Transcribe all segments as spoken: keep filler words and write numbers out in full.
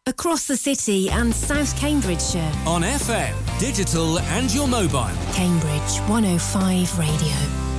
across the city and South Cambridgeshire. On F M, digital and your mobile. Cambridge one oh five Radio.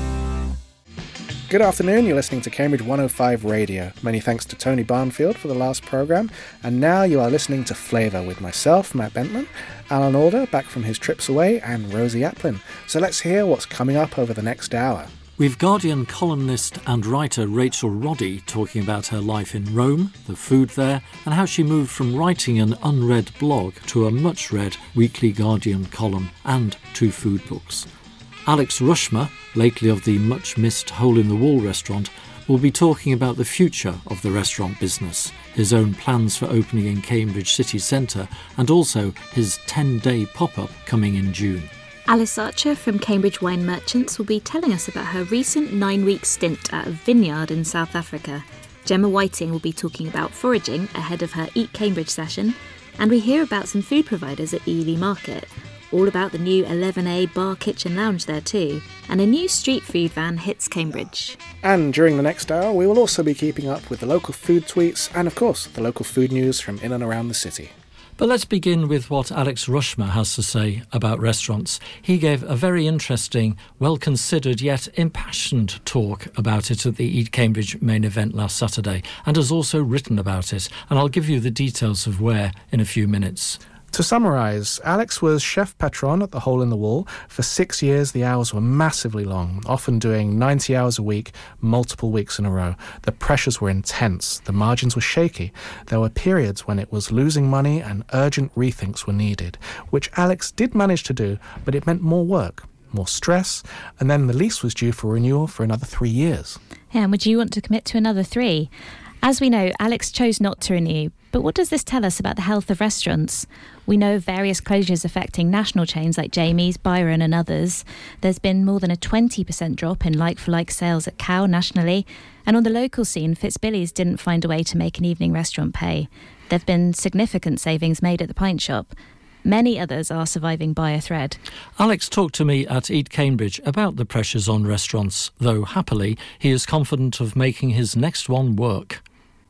Good afternoon, you're listening to Cambridge one oh five Radio. Many thanks to Tony Barnfield for the last programme. And now you are listening to Flavour with myself, Matt Bentman, Alan Alder, back from his trips away, and Rosie Aplin. So let's hear what's coming up over the next hour. We've Guardian columnist and writer Rachel Roddy talking about her life in Rome, the food there, and how she moved from writing an unread blog to a much-read weekly Guardian column and two food books. Alex Rushmer, lately of the much-missed Hole-in-the-Wall restaurant, will be talking about the future of the restaurant business, his own plans for opening in Cambridge city centre, and also his ten-day pop-up coming in June. Alice Archer from Cambridge Wine Merchants will be telling us about her recent nine-week stint at a vineyard in South Africa. Gemma Whiting will be talking about foraging ahead of her Eat Cambridge session, and we hear about some food providers at Ely Market. All about the new eleven A bar, kitchen, lounge there too, and a new street food van hits Cambridge. And during the next hour, we will also be keeping up with the local food tweets and, of course, the local food news from in and around the city. But let's begin with what Alex Rushmer has to say about restaurants. He gave a very interesting, well-considered yet impassioned talk about it at the Eat Cambridge main event last Saturday, and has also written about it. And I'll give you the details of where in a few minutes. To summarise, Alex was chef patron at the Hole in the Wall. For six years, the hours were massively long, often doing ninety hours a week, multiple weeks in a row. The pressures were intense, the margins were shaky. There were periods when it was losing money and urgent rethinks were needed, which Alex did manage to do, but it meant more work, more stress, and then the lease was due for renewal for another three years. Yeah, and would you want to commit to another three? As we know, Alex chose not to renew, but what does this tell us about the health of restaurants? We know of various closures affecting national chains like Jamie's, Byron and others. There's been more than a twenty percent drop in like-for-like sales at Cow nationally, and on the local scene, Fitzbilly's didn't find a way to make an evening restaurant pay. There have been significant savings made at the Pint Shop. Many others are surviving by a thread. Alex talked to me at Eat Cambridge about the pressures on restaurants, though happily he is confident of making his next one work.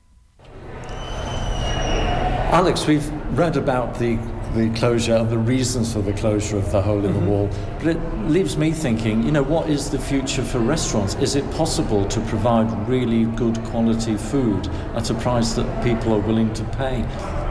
Alex, we've read about the, the closure and the reasons for the closure of the Hole in the Wall, but it leaves me thinking, you know, what is the future for restaurants? Is it possible to provide really good quality food at a price that people are willing to pay?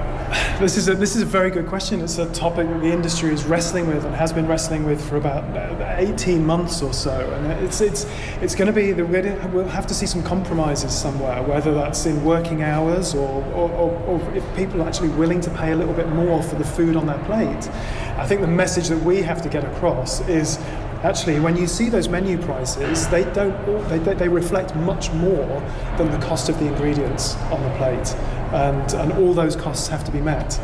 This is a this is a very good question. It's a topic that the industry is wrestling with and has been wrestling with for about eighteen months or so. And it's it's it's going to be that we'll have to see some compromises somewhere, whether that's in working hours or or, or or if people are actually willing to pay a little bit more for the food on their plate. I think the message that we have to get across is, actually, when you see those menu prices, they don't they, they reflect much more than the cost of the ingredients on the plate, and and all those costs have to be met.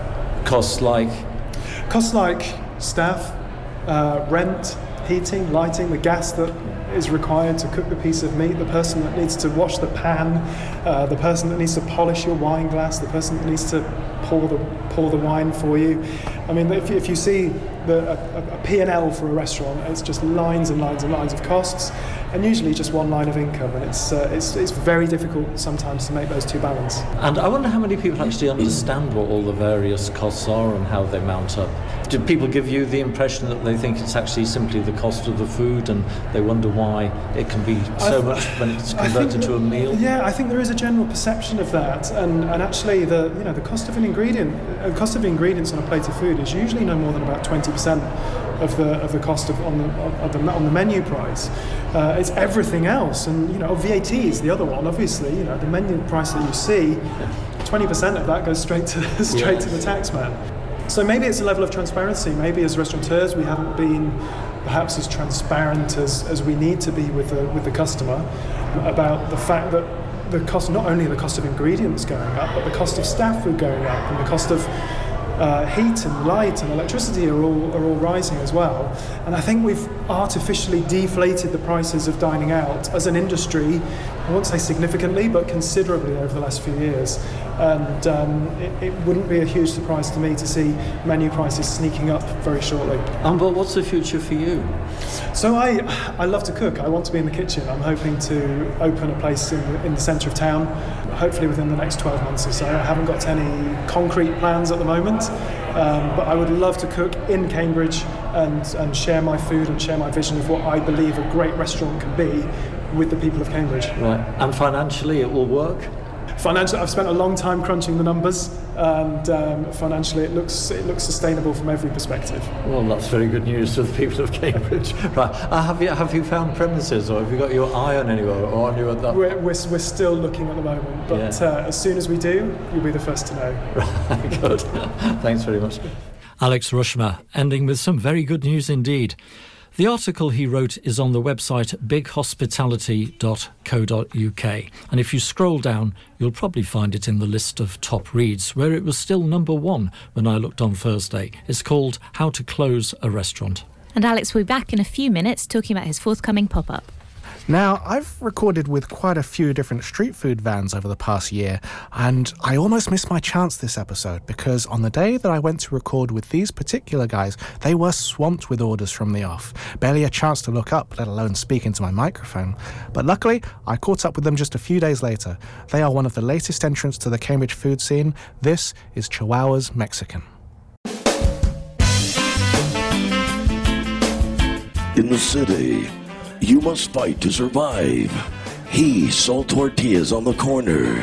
Costs like? Costs like staff, uh, rent, heating, lighting, the gas that is required to cook the piece of meat, the person that needs to wash the pan, uh, the person that needs to polish your wine glass, the person that needs to pour the pour the wine for you. I mean, if, if you see the, a, a P and L for a restaurant, it's just lines and lines and lines of costs, and usually just one line of income, and it's uh, it's it's very difficult sometimes to make those two balance. And I wonder how many people actually understand what all the various costs are and how they mount up. Do people give you the impression that they think it's actually simply the cost of the food, and they wonder why it can be so th- much when it's converted to a meal? Yeah, I think there is a general perception of that, and, and actually the you know the cost of an ingredient, the cost of the ingredients on a plate of food is usually no more than about twenty percent of the of the cost of on the of the on the menu price. Uh, it's everything else, and you know V A T is the other one. Obviously, you know the menu price that you see, twenty percent of that goes straight to straight yeah. to the taxman. So maybe it's a level of transparency. Maybe as restaurateurs we haven't been perhaps as transparent as, as we need to be with the with the customer about the fact that the cost, not only the cost of ingredients going up, but the cost of staff food going up, and the cost of uh, heat and light and electricity are all are all rising as well. And I think we've artificially deflated the prices of dining out as an industry I won't say significantly, but considerably over the last few years. And um, it, it wouldn't be a huge surprise to me to see menu prices sneaking up very shortly. Um, but what's the future for you? So I, I love to cook. I want to be in the kitchen. I'm hoping to open a place in the, in the centre of town, hopefully within the next twelve months or so. I haven't got any concrete plans at the moment, um, but I would love to cook in Cambridge and, and share my food and share my vision of what I believe a great restaurant can be with the people of Cambridge. Right, and financially it will work? Financially, I've spent a long time crunching the numbers, and um, financially it looks it looks sustainable from every perspective. Well, that's very good news to the people of Cambridge. Right, uh, have you have you found premises, or have you got your eye on anywhere, or on you at that? We're, we're, we're still looking at the moment, but yeah. uh, as soon as we do, you'll be the first to know. Right, good. Thanks very much. Alex Rushmer, ending with some very good news indeed. The article he wrote is on the website big hospitality dot co dot uk, and if you scroll down, you'll probably find it in the list of top reads, where it was still number one when I looked on Thursday. It's called How to Close a Restaurant. And Alex will be back in a few minutes talking about his forthcoming pop-up. Now, I've recorded with quite a few different street food vans over the past year, and I almost missed my chance this episode because on the day that I went to record with these particular guys, they were swamped with orders from the off. Barely a chance to look up, let alone speak into my microphone. But luckily, I caught up with them just a few days later. They are one of the latest entrants to the Cambridge food scene. This is Chihuahuas Mexican. In the city, you must fight to survive. He sold tortillas on the corner.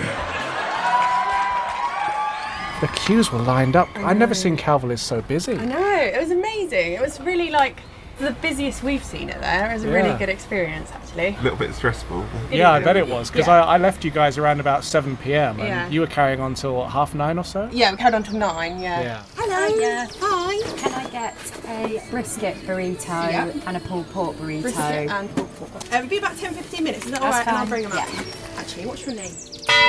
The queues were lined up. I've never seen Calverley so busy. I know, it was amazing. It was really like the busiest we've seen it there. It was a Yeah. really good experience, actually. A little bit stressful. Yeah, I bet it was, because Yeah. I, I left you guys around about seven p.m. and Yeah. you were carrying on till what, half nine or so? Yeah, we carried on till nine, yeah. Yeah. Hello. Yeah. Hi. Can I get a brisket burrito Yeah. and a pulled pork burrito? Brisket and pulled pork. Uh, it'll be about ten to fifteen minutes, is that That's alright? And I'll fine. bring them up. Yeah. Actually, what's your name?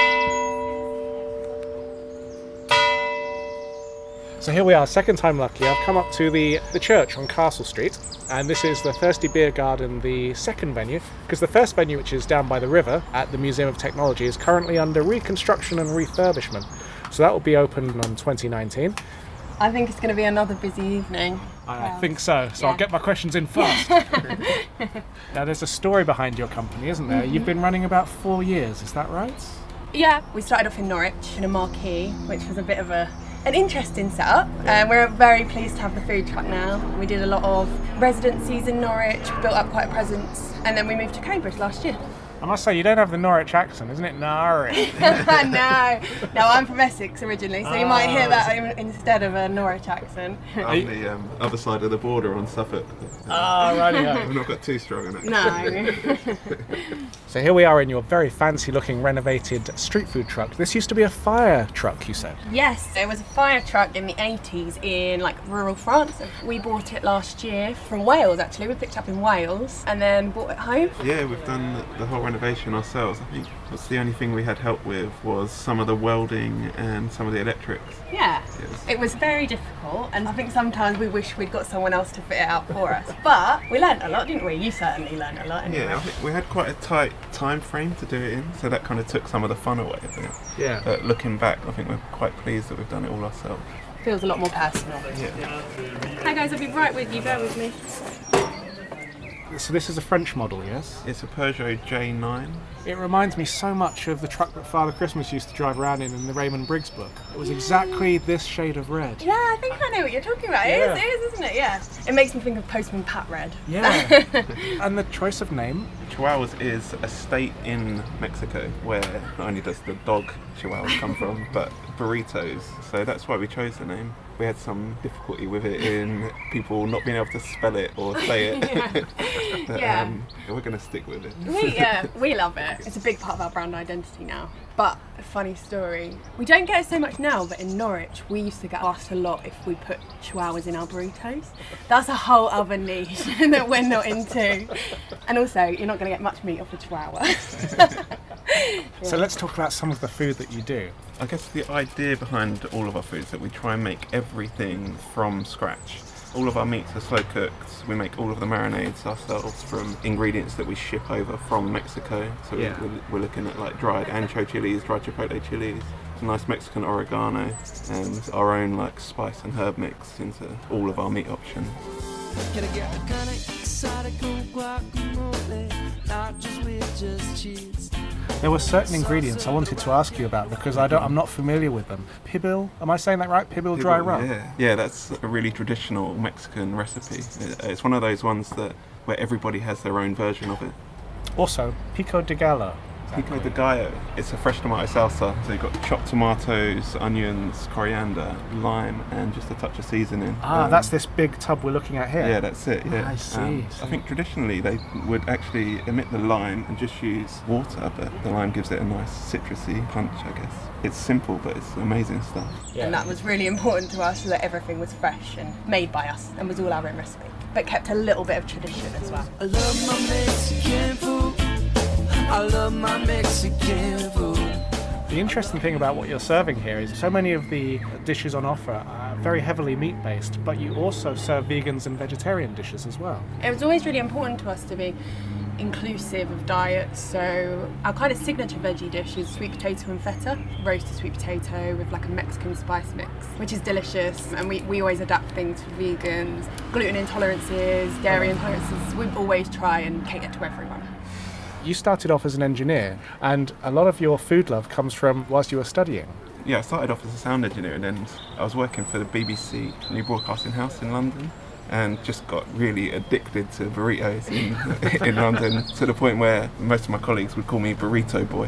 So here we are, second time lucky. I've come up to the, the church on Castle Street, and this is the Thirsty Beer Garden, the second venue, because the first venue, which is down by the river at the Museum of Technology, is currently under reconstruction and refurbishment. So that will be opened on twenty nineteen. I think it's going to be another busy evening. I, I think so, so I'll yeah. get my questions in fast. Now there's a story behind your company, isn't there? Mm-hmm. You've been running about four years, is that right? Yeah, we started off in Norwich in a marquee, which was a bit of a an interesting setup. Um, we're very pleased to have the food truck now. We did a lot of residencies in Norwich, built up quite a presence, and then we moved to Cambridge last year. I must say, you don't have the Norwich accent, isn't it? Norwich. no, no, I'm from Essex originally, so you might hear that in- instead of a Norwich accent. On the um, other side of the border on Suffolk. Ah, righty-ho. We've not got too strong in it. No. So here we are in your very fancy-looking renovated street food truck. This used to be a fire truck, you said? Yes, there was a fire truck in the eighties in like rural France. We bought it last year from Wales actually. We picked it up in Wales and then brought it home. Yeah, we've done the, the whole renovation ourselves. I think that's the only thing we had help with was some of the welding and some of the electrics. Yeah, Yes. it was very difficult and I think sometimes we wish we'd got someone else to fit it out for us. But we learnt a lot, didn't we? You certainly learnt a lot anyway. Yeah, I think we had quite a tight time frame to do it in, so that kind of took some of the fun away of it. Yeah. But looking back, I think we're quite pleased that we've done it all ourselves. Feels a lot more personal. Yeah. Hi guys, I'll be right with you, bear with me. So this is a French model, yes? It's a Peugeot J nine. It reminds me so much of the truck that Father Christmas used to drive around in in the Raymond Briggs book. It was exactly this shade of red. Yeah, I think I know what you're talking about. It Yeah. is, it is, isn't it? Yeah. It makes me think of Postman Pat Red. Yeah. And the choice of name? Chihuahuas is a state in Mexico where not only does the dog Chihuahua come from, but burritos. So that's why we chose the name. We had some difficulty with it in people not being able to spell it or say it. Yeah. but, Yeah. Um, we're going to stick with it. We, yeah, we love it. It's a big part of our brand identity now. But a funny story, we don't get it so much now, but in Norwich we used to get asked a lot if we put chihuahuas in our burritos. That's a whole other niche that we're not into. And also, you're not going to get much meat off a chihuahua. So let's talk about some of the food that you do. I guess the idea behind all of our foods is that we try and make everything from scratch. All of our meats are slow cooked. We make all of the marinades ourselves from ingredients that we ship over from Mexico. So Yeah. we're, we're looking at like dried ancho chilies, dried chipotle chilies, some nice Mexican oregano, and our own like spice and herb mix into all of our meat options. Can I get a kind of exotical guacamole, not just with just cheese? There were certain ingredients I wanted to ask you about because I don't, I'm not familiar with them. Pibil, am I saying that right? Pibil dry rub? Yeah, yeah, that's a really traditional Mexican recipe. It- It's one of those ones that where everybody has their own version of it. Also, pico de gallo. Pico de gallo. It's a fresh tomato salsa. So you've got chopped tomatoes, onions, coriander, lime, and just a touch of seasoning. Ah, Um, that's this big tub we're looking at here. Yeah, that's it. Yeah, I see, Um, see. I think traditionally they would actually omit the lime and just use water, but the lime gives it a nice citrusy punch, I guess. It's simple, but it's amazing stuff. And that was really important to us, so that everything was fresh and made by us and was all our own recipe, but kept a little bit of tradition as well. I love my Mexican food. I love my Mexican food. The interesting thing about what you're serving here is so many of the dishes on offer are very heavily meat-based, but you also serve vegans and vegetarian dishes as well. It was always really important to us to be inclusive of diets, so our kind of signature veggie dish is sweet potato and feta, roasted sweet potato with like a Mexican spice mix, which is delicious, and we, we always adapt things for vegans, gluten intolerances, dairy intolerances. We always try and cater to everyone. You started off as an engineer, and a lot of your food love comes from whilst you were studying. Yeah, I started off as a sound engineer, and then I was working for the B B C New Broadcasting House in London, and just got really addicted to burritos in, in London, to the point where most of my colleagues would call me Burrito Boy.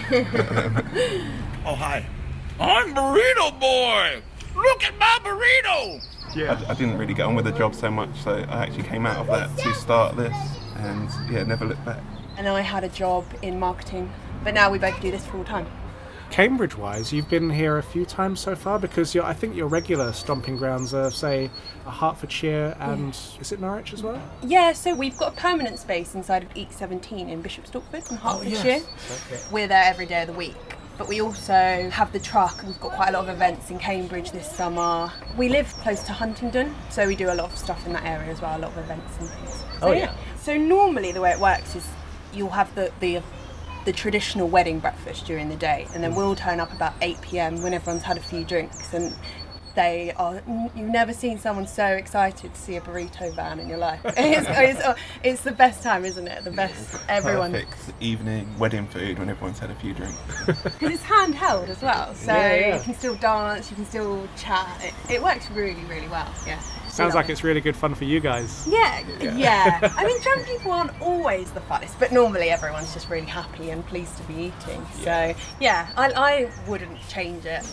Oh, hi. I'm Burrito Boy! Look at my burrito! Yeah. I, I didn't really get on with the job so much, so I actually came out of that to start this, and yeah, never looked back. And I had a job in marketing, but now we both do this full time. Cambridge-wise, you've been here a few times so far because you're, I think your regular stomping grounds are, say, Hertfordshire and is it Norwich as well? Yeah, so we've got a permanent space inside of Eek seventeen in Bishop Stortford in Hertfordshire. Okay. We're there every day of the week. But we also have the truck. We've got quite a lot of events in Cambridge this summer. We live close to Huntingdon, so we do a lot of stuff in that area as well, a lot of events and things. So, Oh, yeah. So normally the way it works is you'll have the, the the traditional wedding breakfast during the day, and then we'll turn up about eight p.m. when everyone's had a few drinks, and they are, you've never seen someone so excited to see a burrito van in your life. It's, it's, it's the best time, isn't it? The best, everyone. Perfect evening wedding food when everyone's had a few drinks. Because it's handheld as well, so Yeah, yeah. you can still dance, you can still chat. It, it works really, really well, yeah. Sounds like it's really good fun for you guys. Yeah, Yeah. yeah. I mean, drunk people aren't always the funnest, but normally everyone's just really happy and pleased to be eating. So, yeah, I, I wouldn't change it.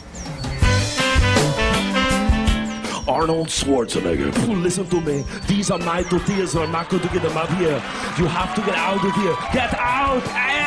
Arnold Schwarzenegger. Listen to me. These are my tortillas are not going to get them out here. You have to get out of here. Get out!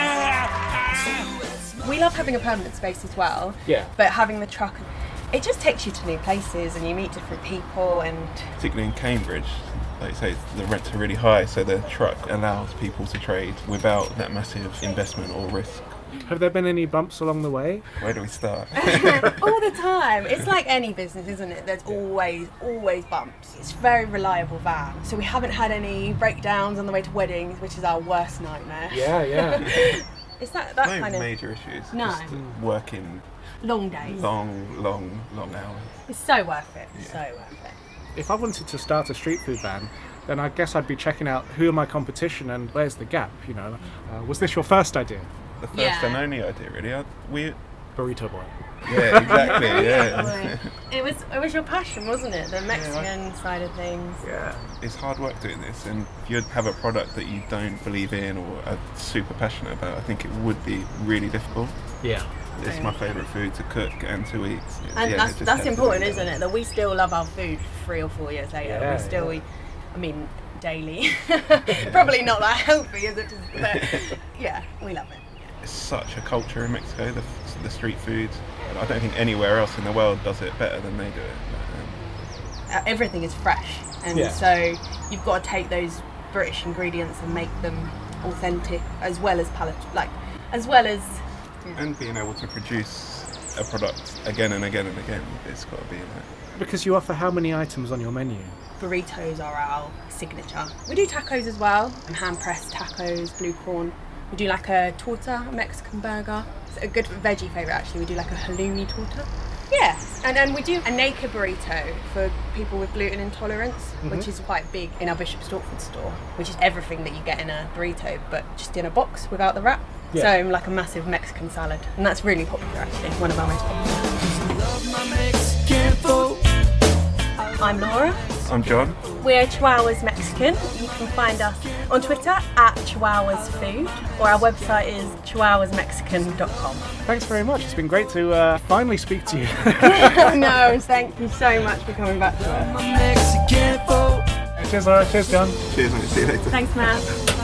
We love having a permanent space as well. Yeah. But having the truck, it just takes you to new places and you meet different people and... Particularly in Cambridge, like you say, the rents are really high, so the truck allows people to trade without that massive investment or risk. Have there been any bumps along the way? Where do we start? all the time. It's like any business, isn't it? There's always, always bumps. It's a very reliable van. So we haven't had any breakdowns on the way to weddings, which is our worst nightmare. Yeah, yeah. It's that, that no kind of... major issues. No. Just working long days. long, long, long hours. It's so worth it. So worth it. If I wanted to start a street food van, then I guess I'd be checking out who are my competition and where's the gap, you know. Uh, was this your first idea? The first Yeah. and only idea, really. I, we Burrito Boy. Yeah, exactly. Yeah. It was it was your passion, wasn't it? The Mexican side of things. Yeah. It's hard work doing this, and if you have a product that you don't believe in or are super passionate about, I think it would be really difficult. Yeah. It's my favourite food to cook and to eat. And Yeah, that's it just that's has to important, be isn't it? That we still love our food three or four years later. Yeah, we still yeah. eat, I mean, daily. Probably not that healthy, is it? But yeah, we love it. It's such a culture in Mexico, the, the street food. I don't think anywhere else in the world does it better than they do it. But, um, Uh, everything is fresh, and Yeah. so you've got to take those British ingredients and make them authentic, as well as palat- like, as well as and being able to produce a product again and again and again, it's got to be in it. Because you offer how many items on your menu? Burritos are our signature. We do tacos as well, and hand-pressed tacos, blue corn. We do like a torta, a Mexican burger. It's a good veggie favourite actually, we do like a halloumi torta. Yeah, and then we do a naked burrito for people with gluten intolerance, mm-hmm. which is quite big in our Bishop Stortford store, which is everything that you get in a burrito, but just in a box without the wrap. Yeah. So like a massive Mexican salad, and that's really popular actually, one of our most popular. I'm Laura. I'm John. We're Chihuahuas Mexican. You can find us on Twitter at Chihuahuas Food, or our website is chihuahuas mexican dot com. Thanks very much. It's been great to uh, finally speak to you. No, thank you so much for coming back to us. Cheers, Laura. Cheers, John. Cheers, mate. See you later. Thanks, Matt.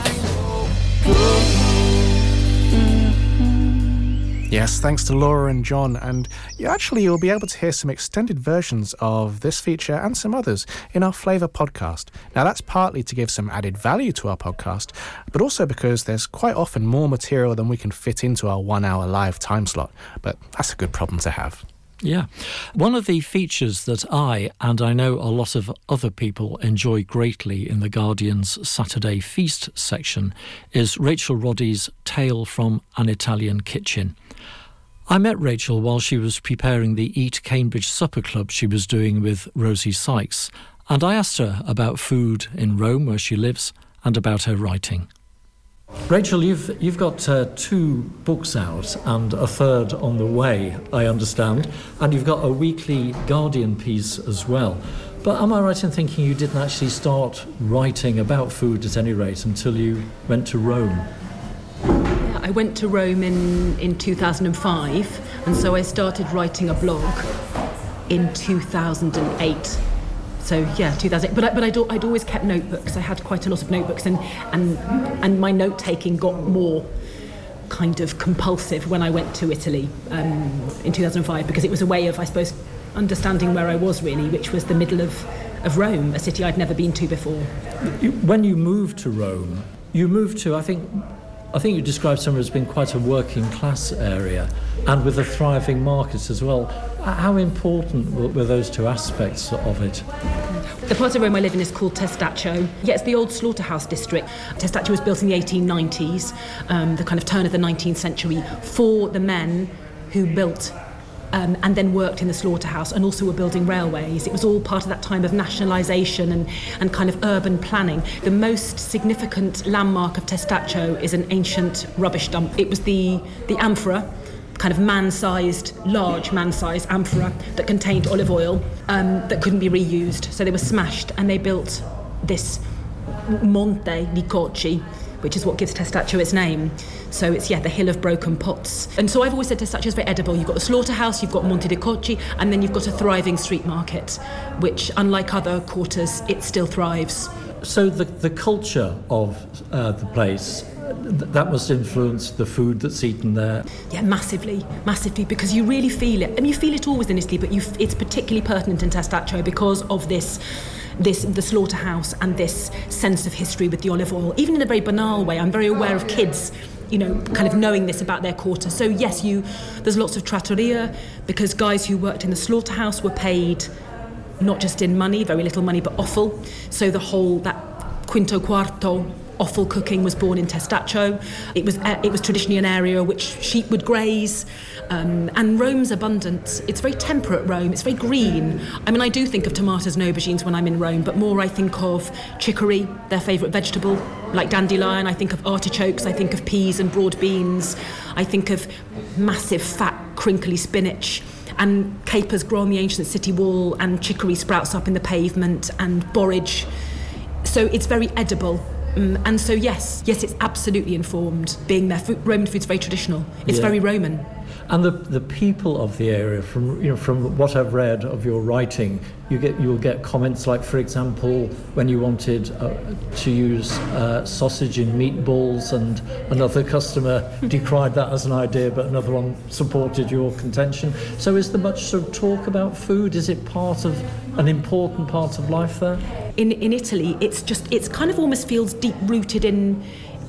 Yes, thanks to Laura and John, and you actually you'll be able to hear some extended versions of this feature and some others in our Flavour podcast. Now that's partly to give some added value to our podcast, but also because there's quite often more material than we can fit into our one hour live time slot, but that's a good problem to have. Yeah. One of the features that I, and I know a lot of other people, enjoy greatly in The Guardian's Saturday Feast section is Rachel Roddy's Tale from an Italian Kitchen. I met Rachel while she was preparing the Eat Cambridge Supper Club she was doing with Rosie Sykes, and I asked her about food in Rome, where she lives, and about her writing. Rachel, you've you've got uh, two books out and a third on the way, I understand, and you've got a weekly Guardian piece as well. But am I right in thinking you didn't actually start writing about food at any rate until you went to Rome? I went to Rome in, in two thousand five, and so I started writing a blog in two thousand eight. So yeah, two thousand eight. But I, but I'd, I'd always kept notebooks. I had quite a lot of notebooks, and and and my note taking got more kind of compulsive when I went to Italy um, in two thousand five, because it was a way of, I suppose, understanding where I was really, which was the middle of of Rome, a city I'd never been to before. When you moved to Rome, you moved to, I think. I think you described somewhere as being quite a working class area and with a thriving market as well. How important were, were those two aspects of it? The part of Rome I live in is called Testaccio. Yeah, it's the old slaughterhouse district. Testaccio was built in the eighteen nineties, um, the kind of turn of the nineteenth century, for the men who built Um, and then worked in the slaughterhouse, and also were building railways. It was all part of that time of nationalisation and, and kind of urban planning. The most significant landmark of Testaccio is an ancient rubbish dump. It was the, the amphora, kind of man-sized, large man-sized amphora that contained olive oil um, that couldn't be reused. So they were smashed, and they built this Monte di Cocci, which is what gives Testaccio its name. So it's, yeah, the hill of broken pots. And so I've always said Testaccio is very edible. You've got the slaughterhouse, you've got Monte di Cocci, and then you've got a thriving street market, which, unlike other quarters, it still thrives. So the, the culture of uh, the place, th- that must influence the food that's eaten there? Yeah, massively, massively, because you really feel it. I mean, you feel it always in Italy, but you f- it's particularly pertinent in Testaccio because of this this the slaughterhouse and this sense of history with the olive oil. Even in a very banal way, I'm very aware of kids, you know, kind of knowing this about their quarter. So yes, you there's lots of trattoria, because guys who worked in the slaughterhouse were paid not just in money, very little money, but offal. So the whole, that quinto quarto offal cooking was born in Testaccio. It was uh, it was traditionally an area which sheep would graze. Um, and Rome's abundant. It's very temperate, Rome. It's very green. I mean, I do think of tomatoes and aubergines when I'm in Rome, but more I think of chicory, their favourite vegetable, like dandelion. I think of artichokes. I think of peas and broad beans. I think of massive, fat, crinkly spinach. And capers grow on the ancient city wall, and chicory sprouts up in the pavement, and borage. So it's very edible. Um, and so, yes, yes, it's absolutely informed. Being there, food, Roman food's very traditional. It's yeah. very Roman. And the the people of the area, from you know, from what I've read of your writing, you get you'll get comments like, for example, when you wanted uh, to use uh, sausage in meatballs, and another customer decried that as an idea, but another one supported your contention. So, is there much sort of talk about food? Is it part of an important part of life there? In in Italy, it's just it's kind of almost feels deep rooted in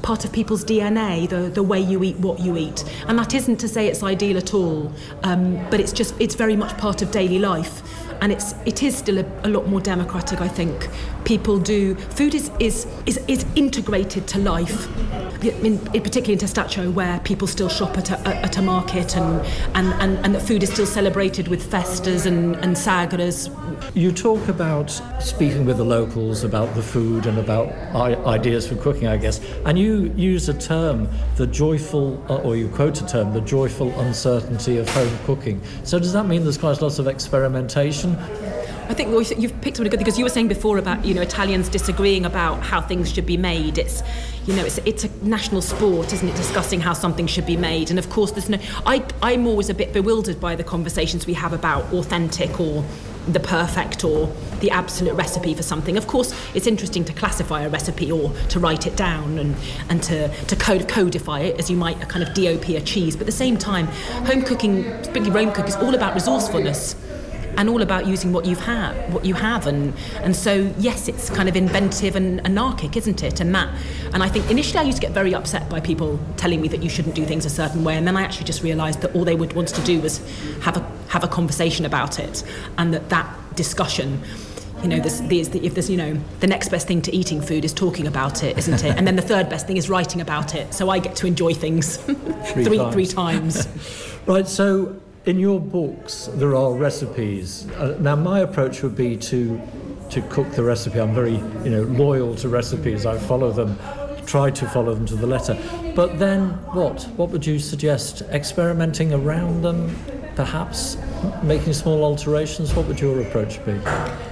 part of people's D N A, the, the way you eat what you eat. And that isn't to say it's ideal at all, um, but it's just, it's very much part of daily life. And it's it is still a, a lot more democratic, I think. People do food is is is, is integrated to life. In, in particularly in Testaccio, where people still shop at a, at a market, and and, and, and that food is still celebrated with festas and, and sagras. You talk about speaking with the locals about the food and about I- ideas for cooking, I guess, and you use a term, the joyful, or you quote a term, the joyful uncertainty of home cooking. So does that mean there's quite lots of experimentation? I think well, you've picked up a good thing, because you were saying before about, you know, Italians disagreeing about how things should be made. It's, you know, it's it's a national sport, isn't it, discussing how something should be made. And of course, there's no. I I'm always a bit bewildered by the conversations we have about authentic or the perfect or the absolute recipe for something. Of course, it's interesting to classify a recipe or to write it down and and to to code, codify it as you might a kind of D O P a cheese. But at the same time, home cooking, particularly Rome cooking, is all about resourcefulness. And all about using what you've had, what you have, and and so yes, it's kind of inventive and anarchic, isn't it? And that, and I think initially I used to get very upset by people telling me that you shouldn't do things a certain way, and then I actually just realised that all they would want to do was have a have a conversation about it, and that that discussion, you know, there's, there's the, if there's, you know, the next best thing to eating food is talking about it, isn't it? And then the third best thing is writing about it. So I get to enjoy things three, three times. three times. Right. So. In your books, there are recipes. Uh, now, my approach would be to to cook the recipe. I'm very, you know, loyal to recipes. I follow them, try to follow them to the letter. But then, what? What would you suggest? Experimenting around them, perhaps making small alterations. What would your approach be?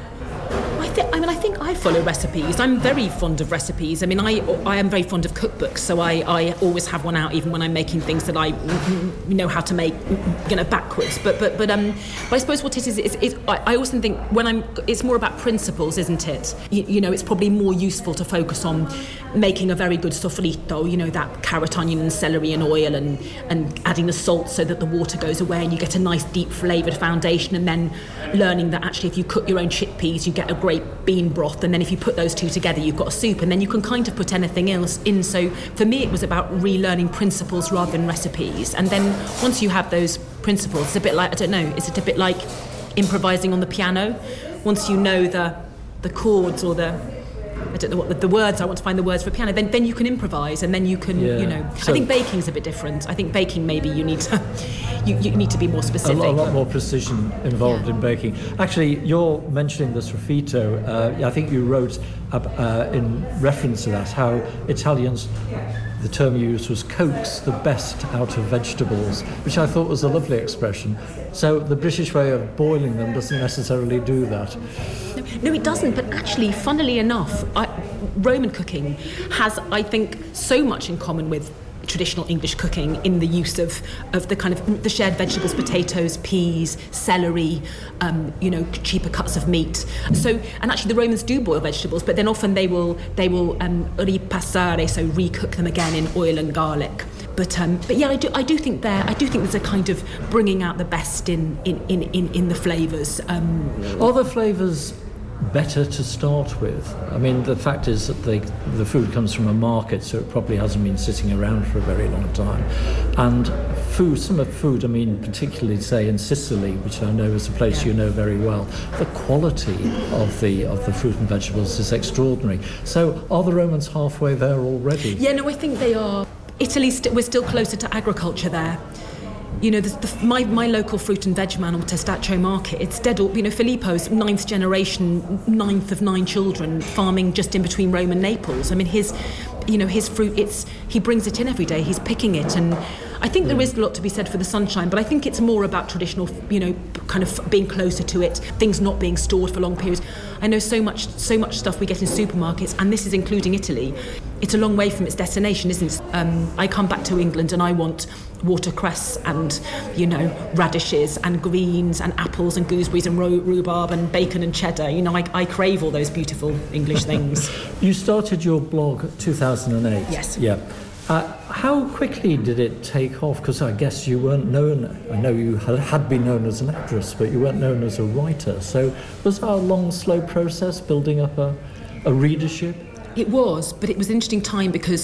I think. I mean, I think I follow recipes. I'm very fond of recipes. I mean, I I am very fond of cookbooks, so I, I always have one out, even when I'm making things that I know how to make, you know, backwards. But but but um, but I suppose what it is is, is I, I often think when I'm, it's more about principles, isn't it? You, you know, it's probably more useful to focus on making a very good sofrito. You know, that carrot, onion, and celery and oil, and and adding the salt so that the water goes away, and you get a nice deep flavoured foundation. And then learning that actually, if you cook your own chickpeas, you get a great bean broth, and then if you put those two together, you've got a soup, and then you can kind of put anything else in. So for me, it was about relearning principles rather than recipes. And then once you have those principles, it's a bit like, I don't know, is it a bit like improvising on the piano? Once you know the the chords or the, I don't know what the, the words, I want to find the words for piano, then then you can improvise, and then you can, yeah. you know. So, I think baking's a bit different. I think baking, maybe you need to, you, you need to be more specific. A lot, a lot more precision involved yeah. in baking. Actually, you're mentioning the sofrito. Uh, I think you wrote uh, in reference to that how Italians, the term you used was coax the best out of vegetables, which I thought was a lovely expression. So the British way of boiling them doesn't necessarily do that. No, no it doesn't, but actually, funnily enough, I, Roman cooking has, I think, so much in common with traditional English cooking in the use of, of the kind of the shared vegetables, potatoes, peas, celery, um, you know, cheaper cuts of meat. So, and actually the Romans do boil vegetables, but then often they will they will um, ripassare, so recook them again in oil and garlic. But um, but yeah, I do I do think there I do think there's a kind of bringing out the best in in in in, in the flavours. Um, Are the flavours better to start with? I mean, the fact is that they, the food comes from a market, so it probably hasn't been sitting around for a very long time. And food, some of food, I mean, particularly say in Sicily, which I know is a place yeah. you know very well, the quality of the of the fruit and vegetables is extraordinary. So are the Romans halfway there already? Yeah, no, I think they are. Italy, st- we're still closer to agriculture there. You know, the, the, my, my local fruit and veg man on Testaccio market, it's dead all, you know, Filippo's ninth generation, ninth of nine children, farming just in between Rome and Naples. I mean, his, you know, his fruit, it's, he brings it in every day, he's picking it. And I think there is a lot to be said for the sunshine, but I think it's more about traditional, you know, kind of being closer to it, things not being stored for long periods. I know so much, so much stuff we get in supermarkets, and this is including Italy. It's a long way from its destination, isn't it? Um, I come back to England and I want watercress and, you know, radishes and greens and apples and gooseberries and ro- rhubarb and bacon and cheddar. You know, I, I crave all those beautiful English things. You started your blog two thousand eight. Yes. Yeah. Uh, how quickly did it take off? Because I guess you weren't known, I know you had been known as an actress, but you weren't known as a writer. So was that a long, slow process, building up a, a readership? It was, but it was an interesting time because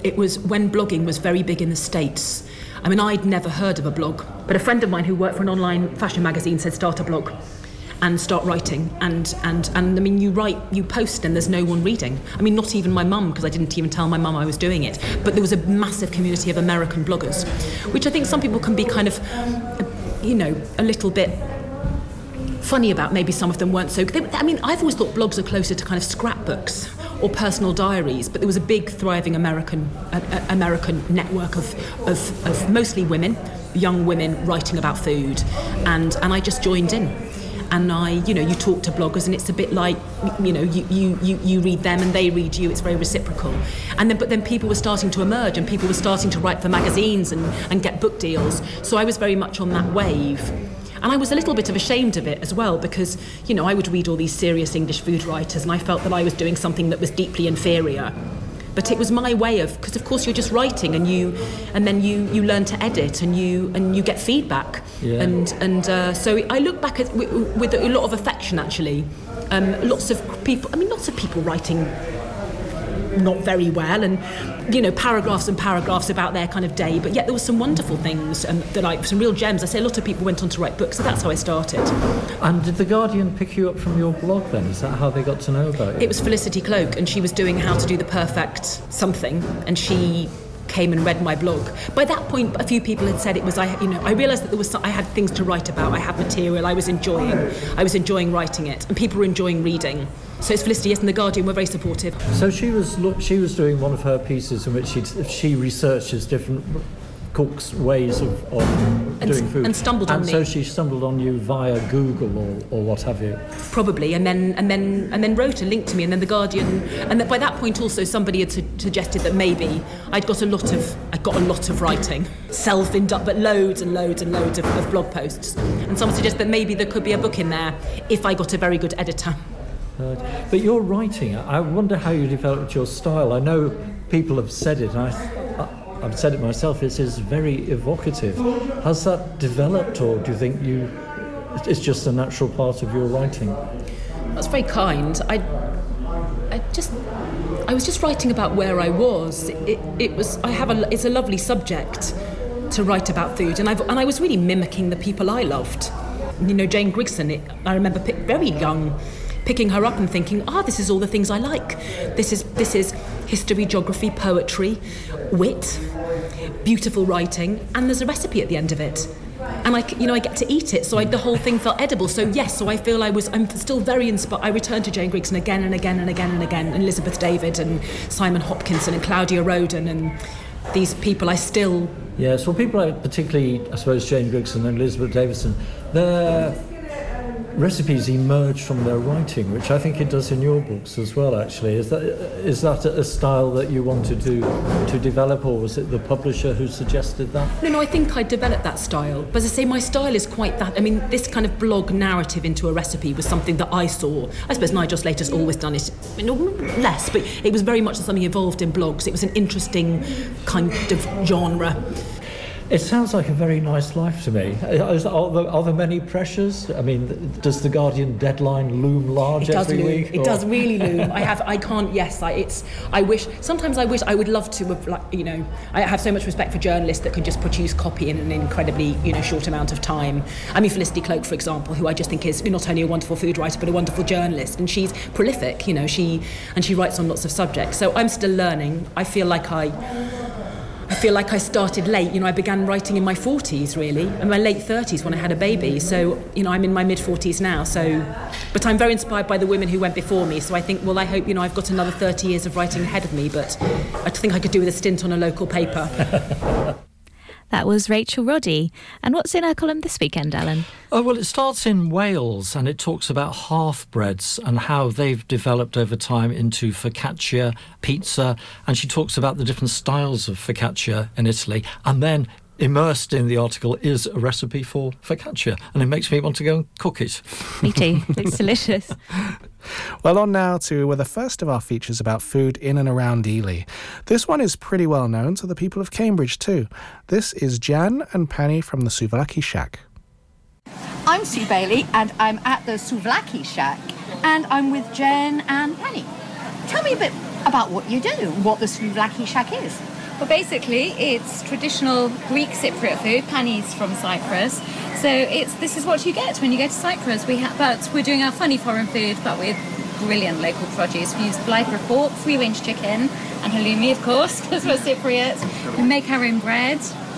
it was when blogging was very big in the States. I mean, I'd never heard of a blog, but a friend of mine who worked for an online fashion magazine said start a blog and start writing. And, and, and I mean, you write, you post and there's no one reading. I mean, not even my mum, because I didn't even tell my mum I was doing it. But there was a massive community of American bloggers, which I think some people can be kind of, you know, a little bit funny about. Maybe some of them weren't so... They, I mean, I've always thought blogs are closer to kind of scrapbooks or personal diaries, but there was a big, thriving American uh, uh, American network of, of, of mostly women, young women writing about food, and, and I just joined in. And I, you know, you talk to bloggers and it's a bit like, you know, you, you, you, you read them and they read you. It's very reciprocal. And then, but then people were starting to emerge and people were starting to write for magazines and, and get book deals. So I was very much on that wave. And I was a little bit of ashamed of it as well because, you know, I would read all these serious English food writers and I felt that I was doing something that was deeply inferior. But it was my way of, because of course you're just writing and you, and then you, you learn to edit and you and you get feedback. Yeah. And and uh, so I look back at with, with a lot of affection actually. Um, lots of people, I mean, lots of people writing not very well, and you know, paragraphs and paragraphs about their kind of day. But yet there were some wonderful things and that I, some real gems. I say a lot of people went on to write books, so that's how I started. And did The Guardian pick you up from your blog then? Is that how they got to know about you? It was Felicity Cloak, and she was doing how to do the perfect something, and she came and read my blog. By that point, a few people had said it was, I, you know, I realised that there was some, I had things to write about. I had material. I was enjoying. I was enjoying writing it, and people were enjoying reading. So it's Felicity, yes, and The Guardian were very supportive. So she was look, she was doing one of her pieces in which she she researches different cooks' ways of, of and, doing food, and stumbled on and me. so she stumbled on you via Google or, or what have you. Probably, and then and then and then wrote a link to me, and then The Guardian, and that by that point also somebody had su- suggested that maybe I'd got a lot of I got a lot of writing, self-induct, but loads and loads and loads of, of blog posts, and someone suggested that maybe there could be a book in there if I got a very good editor. Uh, but your writing, I wonder how you developed your style. I know people have said it, and I, I, I've said it myself, it is very evocative. Has that developed, or do you think you it's just a natural part of your writing? That's very kind. I, I just, I was just writing about where I was. It, it was, I have a, it's a lovely subject to write about food, and I and I was really mimicking the people I loved. You know, Jane Grigson. It, I remember pick, very young. Picking her up and thinking, ah, this is all the things I like. This is this is history, geography, poetry, wit, beautiful writing, and there's a recipe at the end of it. And I, you know, I get to eat it, so I, the whole thing felt edible. So yes, so I feel I was, I'm still very inspired. I returned to Jane Grigson again and again and again and again, and Elizabeth David and Simon Hopkinson and Claudia Roden and these people I still... Yes, well, people like particularly, I suppose, Jane Grigson and Elizabeth Davidson, they're... recipes emerge from their writing, which I think it does in your books as well, actually. Is that is that a style that you wanted to to develop, or was it the publisher who suggested that? No, no, I think I developed that style. But as I say, my style is quite that. I mean, this kind of blog narrative into a recipe was something that I saw. I suppose Nigel Slater's always done it, you know, less, but it was very much something evolved in blogs. It was an interesting kind of genre. It sounds like a very nice life to me. Are there, are there many pressures? I mean, does the Guardian deadline loom large it does every loom. week? It or? does really loom. I have. I can't. Yes. I, it's. I wish. Sometimes I wish I would love to have. Like, you know, I have so much respect for journalists that can just produce copy in an incredibly, you know, short amount of time. I mean, Felicity Cloak, for example, who I just think is not only a wonderful food writer but a wonderful journalist, and she's prolific. You know, she and she writes on lots of subjects. So I'm still learning. I feel like I. I feel like I started late. You know, I began writing in my forties, really, and my late thirties when I had a baby. So, you know, I'm in my mid-forties now. So, but I'm very inspired by the women who went before me. So I think, well, I hope, you know, I've got another thirty years of writing ahead of me. But I think I could do with a stint on a local paper. That was Rachel Roddy. And what's in her column this weekend, Alan? Oh, well, it starts in Wales, and it talks about half-breads and how they've developed over time into focaccia, pizza, and she talks about the different styles of focaccia in Italy. And then immersed in the article is a recipe for focaccia, and it makes me want to go and cook it. Me too. It's delicious. Well, on now to well, the first of our features about food in and around Ely. This one is pretty well known to the people of Cambridge too. This is Jan and Penny from the Souvlaki Shack. I'm Sue Bailey and I'm at the Souvlaki Shack, and I'm with Jen and Penny. Tell me a bit about what you do, what the Souvlaki Shack is. Well, basically, it's traditional Greek Cypriot food, panis from Cyprus. So it's this is what you get when you go to Cyprus. We ha- but we're doing our funny foreign food, but with brilliant local produce. We use Blythe pork, free-range chicken, and halloumi, of course, because we're Cypriot. We make our own bread.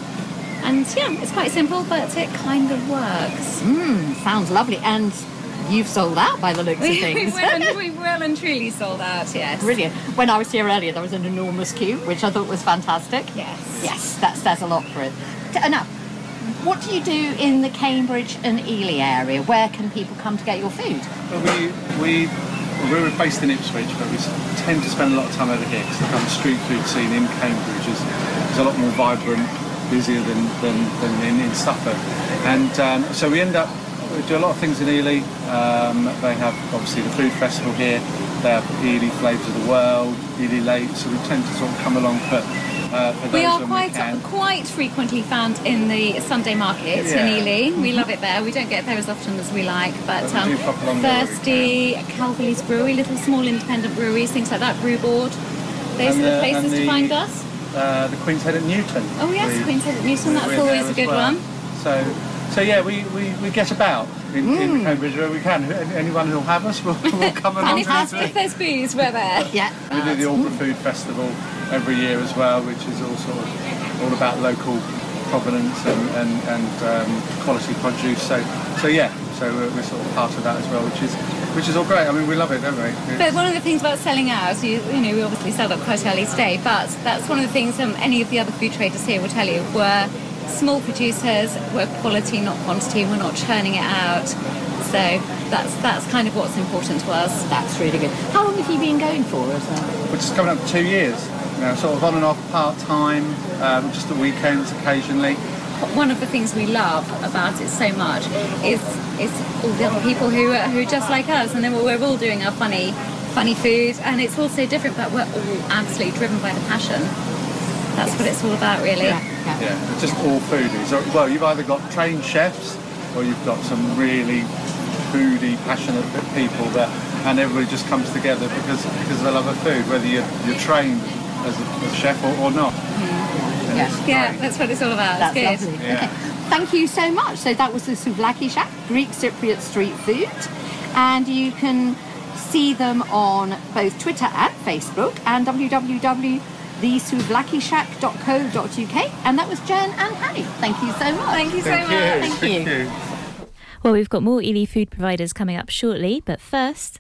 And yeah, it's quite simple, but it kind of works. Mmm, sounds lovely. And you've sold out by the looks we, of things. We well, and, we well and truly sold out, yes. Brilliant. When I was here earlier, there was an enormous queue, which I thought was fantastic. Yes. Yes, that says a lot for it. Now, what do you do in the Cambridge and Ely area? Where can people come to get your food? Well, we, we, we're based in Ipswich, but we tend to spend a lot of time over here because the kind of street food scene in Cambridge is, is a lot more vibrant, busier than, than, than in, in Suffolk. And um, so we end up, we do a lot of things in Ely. Um, they have obviously the food festival here. They have Ely Flavours of the World, Ely Late, so we tend to sort of come along for, uh, for those we are when quite we can. quite frequently found in the Sunday market Yeah. in Ely. We love it there. We don't get there as often as we like, but But we um, do pop along there when we Thirsty, Calverley's Brewery, little small independent breweries, things like that, Brew Board. Those And are the the- places and to the- find us. Uh, the Queen's Head at Newton. Oh yes, We- Queen's Head at Newton, that's we're always there a as good well. one. So, so yeah, we, we, we get about in, Mm. in Cambridge where we can. Anyone who'll have us will, will come along. And if there's, if there's booze, we're there. Yeah. We do the Aldborough Food Festival every year as well, which is all sort of all about local provenance and, and, and um, quality produce. So, so yeah, so we're, we're sort of part of that as well, which is which is all great. I mean, we love it, don't we? It's- But one of the things about selling out, you, you know, we obviously sold out quite early today, but that's one of the things um, any of the other food traders here will tell you, we're small producers, we're quality, not quantity, we're not churning it out. So that's that's kind of what's important to us. That's really good. How long have you been going for as well? Which is coming up to two years. You know, sort of on and off, part time, um, just the weekends occasionally. One of the things we love about it so much is is all the other people who are, who are just like us, and then we're all doing our funny funny food, and it's all so different, but we're all absolutely driven by the passion. That's what it's all about, really. Yeah, yeah. Yeah, it's just all foodies. So, well, you've either got trained chefs or you've got some really foodie, passionate people that, and everybody just comes together because because of the love of food, whether you're, you're trained as a, as a chef or, or not. Mm. Yeah. Yeah, that's what it's all about. That's It's good. lovely. Yeah. Okay. Thank you so much. So that was the Souvlaki Shack, Greek Cypriot street food. And you can see them on both Twitter and Facebook and w w w dot the souvlaki shack dot co dot u k. And that was Jen and Harry. Thank you so much. Thank you so Thank much. you. Thank Thank you. you. Well, we've got more Ely food providers coming up shortly, but first...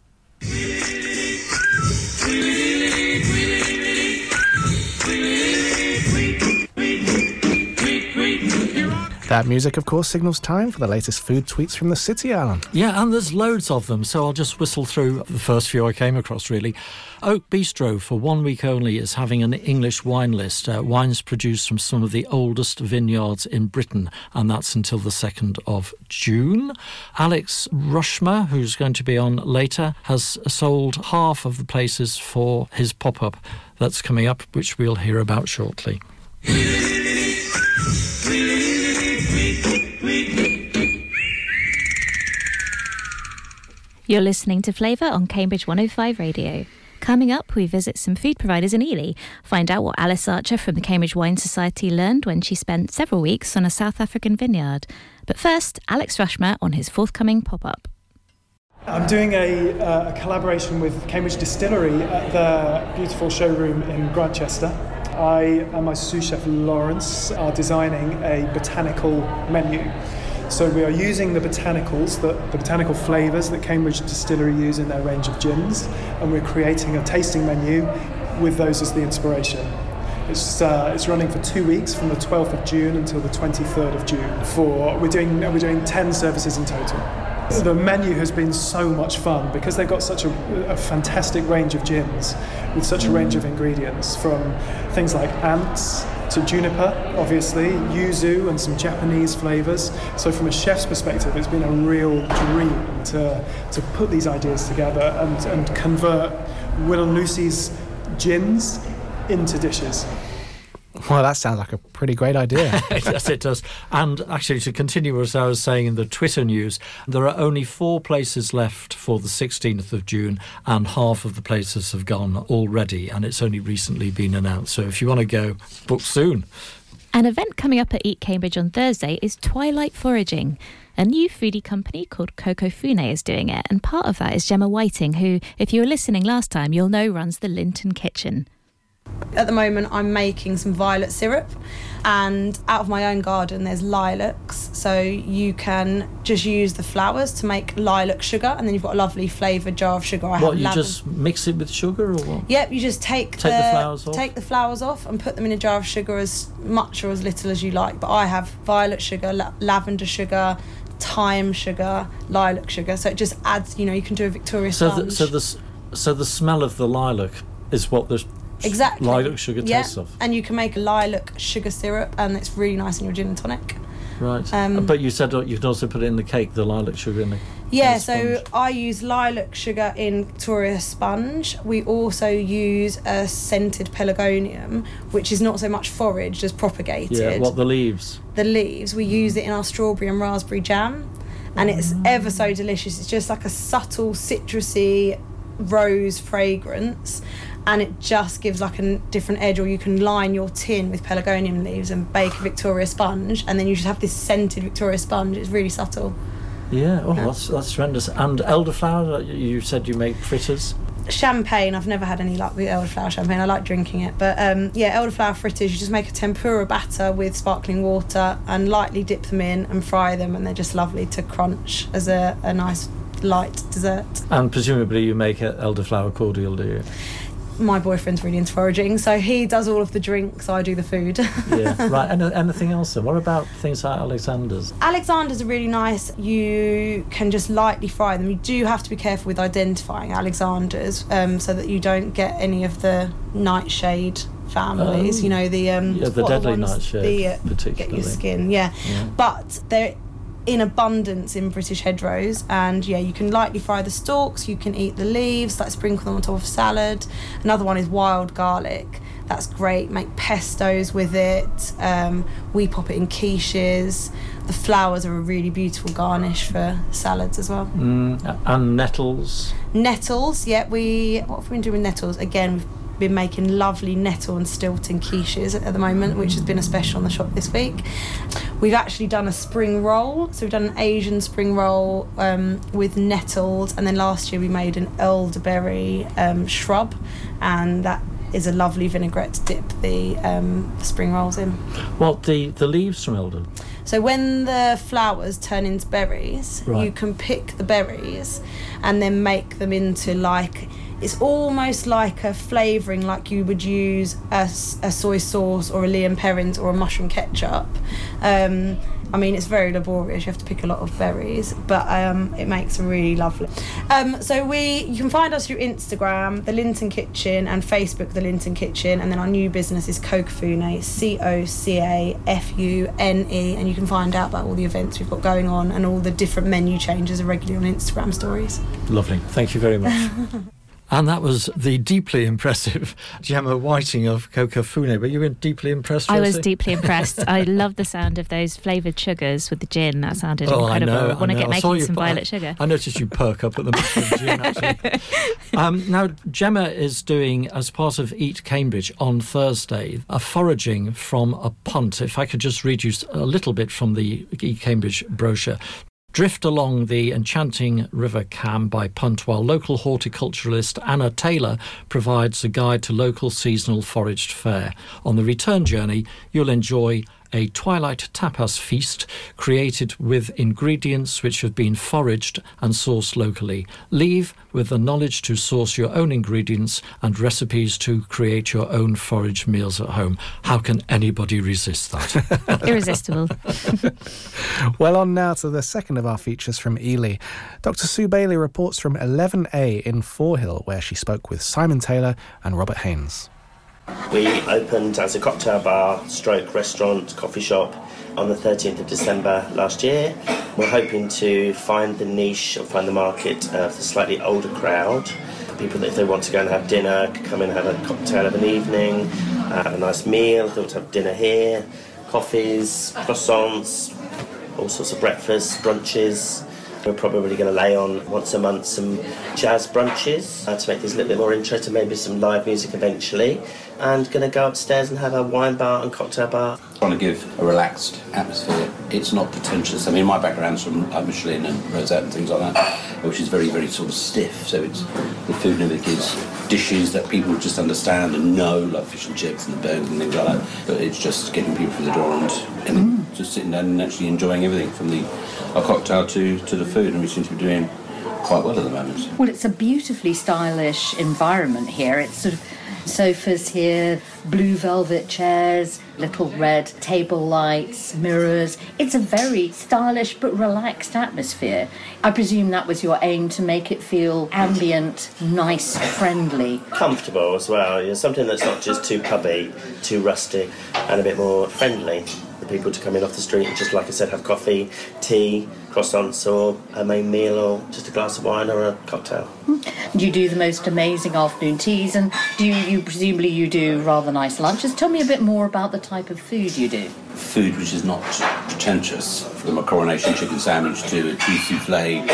That music, of course, signals time for the latest food tweets from the city, Alan. Yeah, and there's loads of them, so I'll just whistle through the first few I came across, really. Oak Bistro, for one week only, is having an English wine list. Uh, wines produced from some of the oldest vineyards in Britain, and that's until the second of June. Alex Rushmer, who's going to be on later, has sold half of the places for his pop-up that's coming up, which we'll hear about shortly. You're listening to Flavour on Cambridge one oh five Radio. Coming up, we visit some food providers in Ely, find out what Alice Archer from the Cambridge Wine Society learned when she spent several weeks on a South African vineyard. But first, Alex Rushmer on his forthcoming pop-up. I'm doing a, uh, a collaboration with Cambridge Distillery at their beautiful showroom in Grantchester. I and my sous chef Lawrence are designing a botanical menu. So we are using the botanicals, the, the botanical flavours that Cambridge Distillery use in their range of gins, and we're creating a tasting menu with those as the inspiration. It's uh, it's running for two weeks from the twelfth of June until the twenty-third of June. For we're doing we're doing ten services in total. The menu has been so much fun because they've got such a, a fantastic range of gins with such a range of ingredients, from things like ants to juniper, obviously, yuzu and some Japanese flavours. So from a chef's perspective, it's been a real dream to to put these ideas together and, and convert Will and Lucy's gins into dishes. Well, that sounds like a pretty great idea. Yes, it does. And actually, to continue as I was saying in the Twitter news, there are only four places left for the sixteenth of June, and half of the places have gone already, and it's only recently been announced. So if you want to go, book soon. An event coming up at Eat Cambridge on Thursday is Twilight Foraging. A new foodie company called Coco Fune is doing it, and part of that is Gemma Whiting, who, if you were listening last time, you'll know runs the Linton Kitchen. At the moment I'm making some violet syrup, and out of my own garden there's lilacs, so you can just use the flowers to make lilac sugar, and then you've got a lovely flavoured jar of sugar. I What, have you lavender. just mix it with sugar or what? Yep, you just take, Take the, the flowers off? take the flowers off and put them in a jar of sugar, as much or as little as you like. But I have violet sugar, la- lavender sugar, thyme sugar, lilac sugar, so it just adds, you know, you can do a Victoria So sponge. the, so the s- so the smell of the lilac is what the Exactly. lilac sugar Yeah, tastes of. and you can make a lilac sugar syrup, and it's really nice in your gin and tonic. Right. Um, but you said you can also put it in the cake, the lilac sugar in the Yeah, in the so sponge. I use lilac sugar in Victoria sponge. We also use a scented pelargonium, which is not so much foraged as propagated. Yeah, what, the leaves? The leaves, we use it in our strawberry and raspberry jam, and it's ever so delicious. It's just like a subtle citrusy rose fragrance, and it just gives like a different edge. Or you can line your tin with pelargonium leaves and bake a Victoria sponge, and then you just have this scented Victoria sponge. It's really subtle. Yeah, oh, that's, that's tremendous. And elderflower, you said you make fritters? Champagne, I've never had any luck with elderflower champagne. I like drinking it, but um, yeah, elderflower fritters, you just make a tempura batter with sparkling water and lightly dip them in and fry them, and they're just lovely to crunch as a, a nice light dessert. And presumably you make an elderflower cordial, do you? My boyfriend's really into foraging, so he does all of the drinks, I do the food. Yeah, right. And anything else then? What about things like Alexander's? Alexander's are really nice. You can just lightly fry them. You do have to be careful with identifying Alexander's, um, so that you don't get any of the nightshade families. Oh. You know, the um, Yeah, the what are deadly ones? nightshade, the, uh, particularly. Get your skin, yeah. Yeah. But they're in abundance in British hedgerows, and yeah, you can lightly fry the stalks, you can eat the leaves, like sprinkle them on top of salad. Another one is wild garlic. That's great. Make pestos with it. Um, we pop it in quiches. The flowers are a really beautiful garnish for salads as well. Mm, and nettles? Nettles, yeah, we... What have we been doing with nettles? Again, we've been making lovely nettle and Stilton quiches at the moment, which has been a special on the shop this week. We've actually done a spring roll, so we've done an Asian spring roll um, with nettles, and then last year we made an elderberry um, shrub, and that is a lovely vinaigrette to dip the um, spring rolls in. What, the, the leaves from elder? So when the flowers turn into berries, Right. you can pick the berries and then make them into like, it's almost like a flavouring like you would use a, s- a soy sauce or a Liam Perrins or a mushroom ketchup. Um, I mean, it's very laborious. You have to pick a lot of berries, but um, it makes them really lovely. Um, so we, you can find us through Instagram, The Linton Kitchen, and Facebook, The Linton Kitchen, and then our new business is Coca Fune, C O C A F U N E, and you can find out about all the events we've got going on, and all the different menu changes are regularly on Instagram stories. Lovely. Thank you very much. And that was the deeply impressive Gemma Whiting of Coca Fune. But you were deeply impressed, I was Rosie? deeply impressed. I love the sound of those flavoured sugars with the gin. That sounded Oh, I incredible. know. I want to know. get I saw making you some pu- violet I- sugar. I noticed you perk up at the mushroom gin, actually. Um, now, Gemma is doing, as part of Eat Cambridge on Thursday, a foraging from a punt. If I could just read you a little bit from the Eat Cambridge brochure. Drift along the enchanting River Cam by punt while local horticulturalist Anna Taylor provides a guide to local seasonal foraged fare. On the return journey, you'll enjoy a twilight tapas feast created with ingredients which have been foraged and sourced locally. Leave with the knowledge to source your own ingredients and recipes to create your own foraged meals at home. How can anybody resist that? Irresistible. Well, on now to the second of our features from Ely. Doctor Sue Bailey reports from eleven A in Forehill, where she spoke with Simon Taylor and Robert Haynes. We opened as a cocktail bar, stroke restaurant, coffee shop on the thirteenth of December last year. We're hoping to find the niche and find the market of the slightly older crowd. People that if they want to go and have dinner, can come in and have a cocktail of an evening, uh, have a nice meal. If they want to have dinner here, coffees, croissants, all sorts of breakfasts, brunches. We're probably going to lay on once a month some jazz brunches uh, to make things a little bit more interesting, maybe some live music eventually, and going to go upstairs and have a wine bar and cocktail bar. Trying to give a relaxed atmosphere. It's not pretentious. I mean, my background's from uh, Michelin and Rosette and things like that, which is very, very sort of stiff. So it's the food and everything is dishes that people just understand and know, like fish and chips and the burgers and things like that. But it's just getting people through the door and, and mm. just sitting down and actually enjoying everything from the a cocktail to, to the food, and we seem to be doing quite well at the moment. Well, it's a beautifully stylish environment here. It's sort of sofas here, blue velvet chairs, little red table lights, mirrors. It's a very stylish but relaxed atmosphere. I presume that was your aim, to make it feel ambient, nice, friendly. Comfortable as well, you know, something that's not just too pubby, too rustic, and a bit more friendly. The people to come in off the street and just, like I said, have coffee, tea, croissants, or a main meal, or just a glass of wine or a cocktail. You do the most amazing afternoon teas, and do you, you presumably you do rather nice lunches. Tell me a bit more about the type of food you do. Food which is not pretentious, from a coronation chicken sandwich to a cheese souffle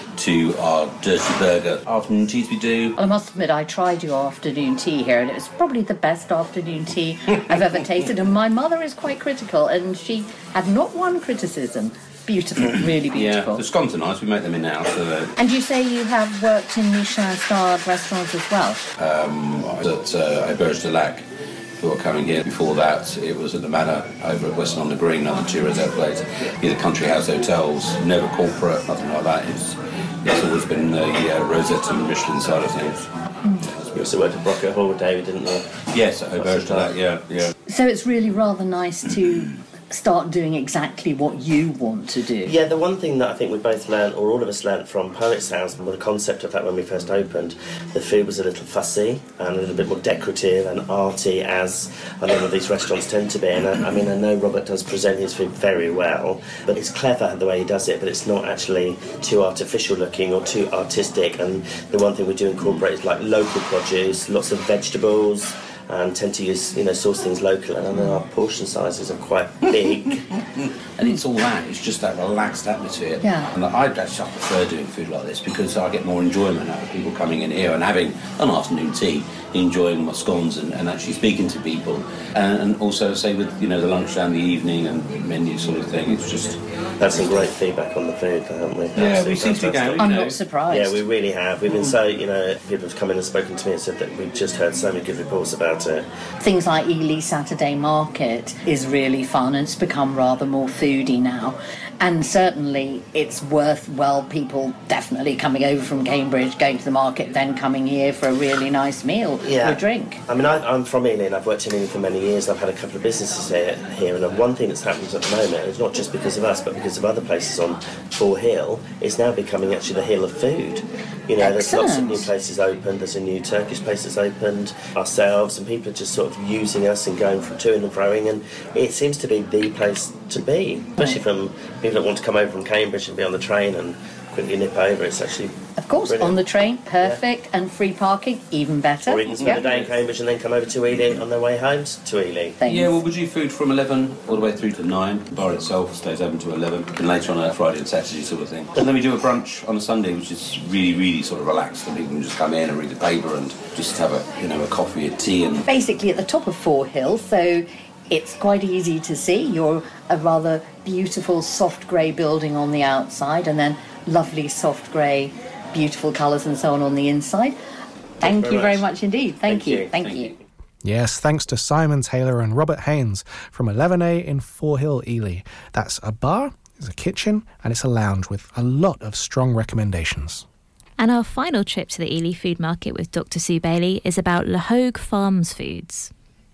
to our dirty burger. Afternoon teas we do. Well, I must admit, I tried your afternoon tea here, and it was probably the best afternoon tea I've ever tasted, and my mother is quite critical, and she had not one criticism. Beautiful, really beautiful. Yeah, the scones are nice, we make them in house. So and you say you have worked in Michelin-starred restaurants as well? Um, I was at uh, Auberge de Lac before coming here. Before that, it was at the Manor over at Weston on the Green, another two Rosette plates. Either country house hotels, never corporate, nothing like that. It's, it's always been the uh, Rosette and Michelin side of things. Mm. We also worked at Brocket Hall, David, didn't we? Yes, at Auberge de Lac, yeah, yeah. So it's really rather nice to start doing exactly what you want to do. Yeah, the one thing that I think we both learned, or all of us learned from Poets House, was the concept of that when we first opened. The food was a little fussy and a little bit more decorative and arty, as a lot of these restaurants tend to be. And I, I mean, I know Robert does present his food very well, but it's clever the way he does it, but it's not actually too artificial looking or too artistic. And the one thing we do incorporate is like local produce, lots of vegetables, and tend to use, you know, source things local, and then our portion sizes are quite big. And it's all that, it's just that relaxed atmosphere. Yeah. And I actually prefer doing food like this because I get more enjoyment out of people coming in here and having an afternoon tea, enjoying my scones and, and actually speaking to people. And, and also, say, with, you know, the lunch down the evening and menu sort of thing, it's just... Had some great feedback on the food, haven't we? Yeah, Absolutely we seem to be going. I'm not surprised. Yeah, we really have. We've been so, you know, people have come in and spoken to me and said that we've just heard so many good reports about it. Things like Ely Saturday Market is really fun, and it's become rather more foodie now. And certainly it's worthwhile people definitely coming over from Cambridge, going to the market, then coming here for a really nice meal yeah. or a drink. I mean, I, I'm from Ely and I've worked in Ely for many years. I've had a couple of businesses here, here and one thing that's happened at the moment, it's not just because of us, but because of other places on Four Hill, it's now becoming actually the hill of food. You know, Excellent. There's lots of new places opened, there's a new Turkish place that's opened, ourselves, and people are just sort of using us and going from to and froing, and it seems to be the place to be, especially from people that want to come over from Cambridge and be on the train and quickly nip over. It's actually Of course, brilliant. On the train, perfect, yeah. And free parking, even better. Or you can spend yep. a day in Cambridge and then come over to Ely on their way home to Ely. Thanks. Yeah, well, we do food from eleven all the way through to nine. The bar itself stays open to eleven, and later on a Friday and Saturday sort of thing. And then we do a brunch on a Sunday, which is really, really sort of relaxed, and people can just come in and read the paper and just have a, you know, a coffee, a tea, and basically at the top of Four Hill, so it's quite easy to see. You're a rather beautiful soft grey building on the outside, and then lovely soft grey, beautiful colours and so on on the inside. Thank, Thank you very much, much indeed. Thank, Thank you. you. Thank, Thank you. you. Yes, thanks to Simon Taylor and Robert Haynes from eleven A in Four Hill, Ely. That's a bar, it's a kitchen, and it's a lounge with a lot of strong recommendations. And our final trip to the Ely Food Market with Doctor Sue Bailey is about La Hogue Farms Foods.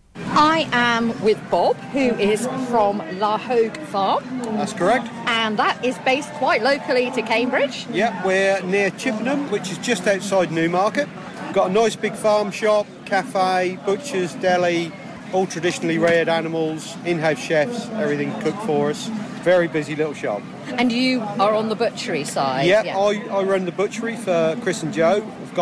I am with Bob, who is from La Hogue Farm. That's correct. And that is based quite locally to Cambridge. Yeah, we're near Chippenham, which is just outside Newmarket. We've got a nice big farm shop, cafe, butchers, deli, all traditionally reared animals, in-house chefs, everything cooked for us. Very busy little shop. And you are on the butchery side? Yeah, yeah. I, I run the butchery for Chris and Joe. We've got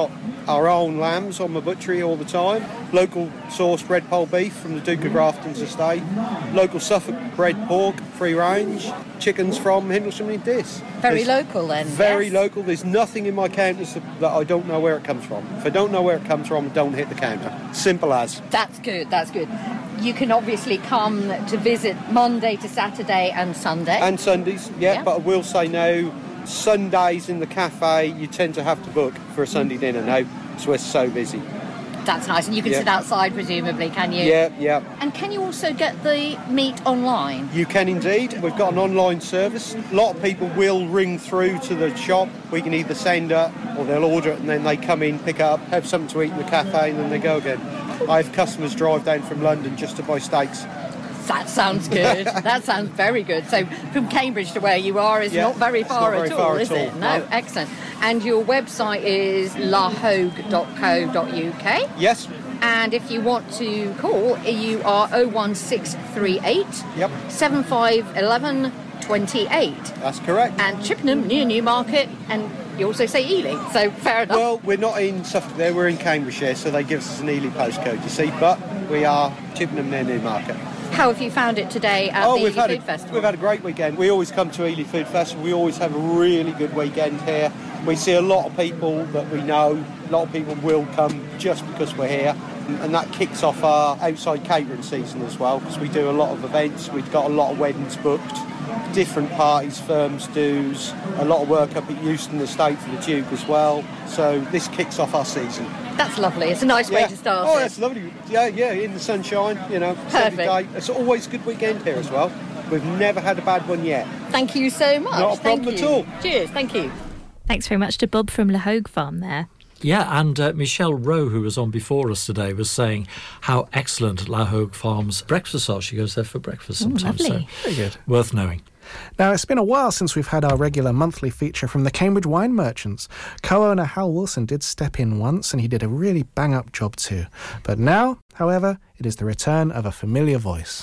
our own lambs on my butchery all the time, local sourced red pole beef from the Duke of Grafton's estate, local Suffolk bred pork, free range, chickens from Hindlesham and Diss. Very There's local then. Very yes. local. There's nothing in my counters that, that I don't know where it comes from. If I don't know where it comes from, don't hit the counter. Simple as. That's good, that's good. You can obviously come to visit Monday to Saturday and Sunday. And Sundays, yeah, Yeah. but I will say now, Sundays in the cafe, you tend to have to book for a Sunday dinner now, so we're so busy. That's nice. And you can Yeah. sit outside, presumably, can you? Yeah, yeah. And can you also get the meat online? You can indeed. We've got an online service. A lot of people will ring through to the shop. We can either send it or they'll order it and then they come in, pick up, have something to eat in the cafe and then they go again. I have customers drive down from London just to buy steaks. That sounds good. That sounds very good. So from Cambridge to where you are is Yeah, not very it's far not very at far all, at is all, it? No, no. excellent. And your website is la hogue dot co dot U K. Yes. And if you want to call, you are oh one six three eight Yep. seven five one one two eight. That's correct. And Chippenham near Newmarket, and you also say Ely, so fair enough. Well, we're not in Suffolk there, we're in Cambridgeshire, so they give us an Ely postcode, you see, but we are Chippenham near Newmarket. How have you found it today at oh, the we've Ely had Food a, Festival? We've had a great weekend. We always come to Ely Food Festival. We always have a really good weekend here. We see a lot of people that we know. A lot of people will come just because we're here. And that kicks off our outside catering season as well, because we do a lot of events. We've got a lot of weddings booked, different parties, firms, do's, a lot of work up at Euston Estate for the Duke as well. So this kicks off our season. That's lovely. It's a nice way Yeah. to start Oh, it. that's lovely. Yeah, yeah, in the sunshine, you know, sunny day. It's always a good weekend here as well. We've never had a bad one yet. Thank you so much. Not a Thank problem at you. all. Cheers. Thank you. Thanks very much to Bob from La Hogue Farm there. Yeah, and uh, Michelle Rowe, who was on before us today, was saying how excellent La Hogue Farm's breakfasts are. She goes there for breakfast sometimes. lovely. So Very good. Worth knowing. Now, it's been a while since we've had our regular monthly feature from the Cambridge Wine Merchants. Co-owner Hal Wilson did step in once, and he did a really bang-up job too. But now, however, it is the return of a familiar voice.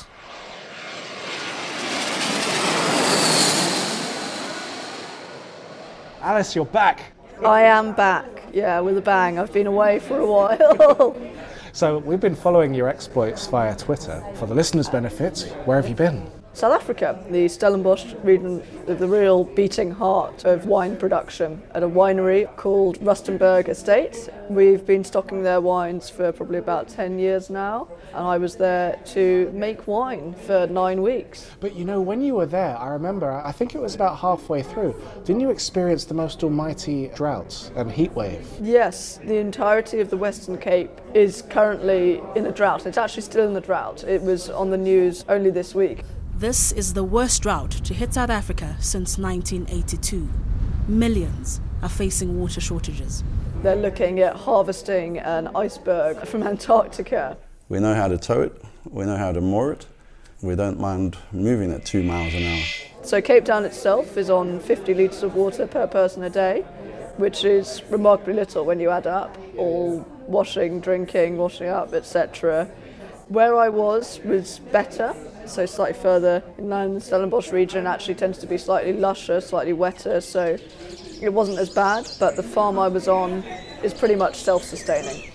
Alice, you're back. I am back, yeah, with a bang. I've been away for a while. So we've been following your exploits via Twitter. For the listeners' benefit, where have you been? South Africa, the Stellenbosch region, the real beating heart of wine production, at a winery called Rustenburg Estate. We've been stocking their wines for probably about ten years now, and I was there to make wine for nine weeks. But you know, when you were there, I remember, I think it was about halfway through, didn't you experience the most almighty drought and heat wave? Yes, the entirety of the Western Cape is currently in a drought. It's actually still in the drought. It was on the news only this week. This is the worst drought to hit South Africa since nineteen eighty-two. Millions are facing water shortages. They're looking at harvesting an iceberg from Antarctica. We know how to tow it, we know how to moor it, we don't mind moving at two miles an hour. So Cape Town itself is on fifty litres of water per person a day, which is remarkably little when you add up all washing, drinking, washing up, et cetera. Where I was was better, so slightly further inland in the Stellenbosch region actually tends to be slightly lusher, slightly wetter, so it wasn't as bad, but the farm I was on is pretty much self-sustaining.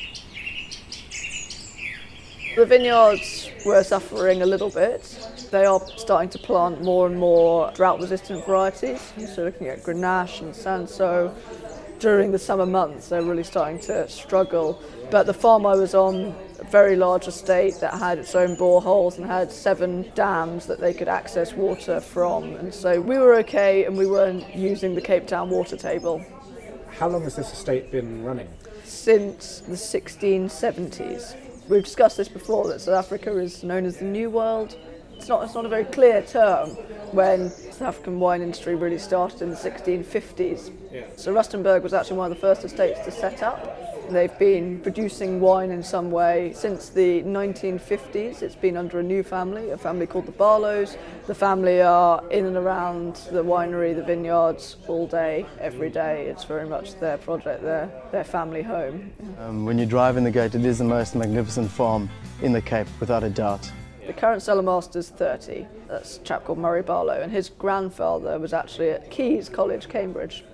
The vineyards were suffering a little bit. They are starting to plant more and more drought-resistant varieties, so looking at Grenache and Sanso. During the summer months, they're really starting to struggle. But the farm I was on, a very large estate that had its own boreholes and had seven dams that they could access water from. And so we were okay, and we weren't using the Cape Town water table. How long has this estate been running? Since the sixteen seventies. We've discussed this before, that South Africa is known as the New World. It's not, it's not a very clear term when the South African wine industry really started in the sixteen fifties. Yeah. So Rustenburg was actually one of the first estates to set up. They've been producing wine in some way since the nineteen fifties. It's been under a new family, a family called the Barlows. The family are in and around the winery, the vineyards, all day, every day. It's very much their project, their, their family home. Um, when you drive in the gate, it is the most magnificent farm in the Cape, without a doubt. The current cellar master's thirty. That's a chap called Murray Barlow, and his grandfather was actually at Caius College, Cambridge.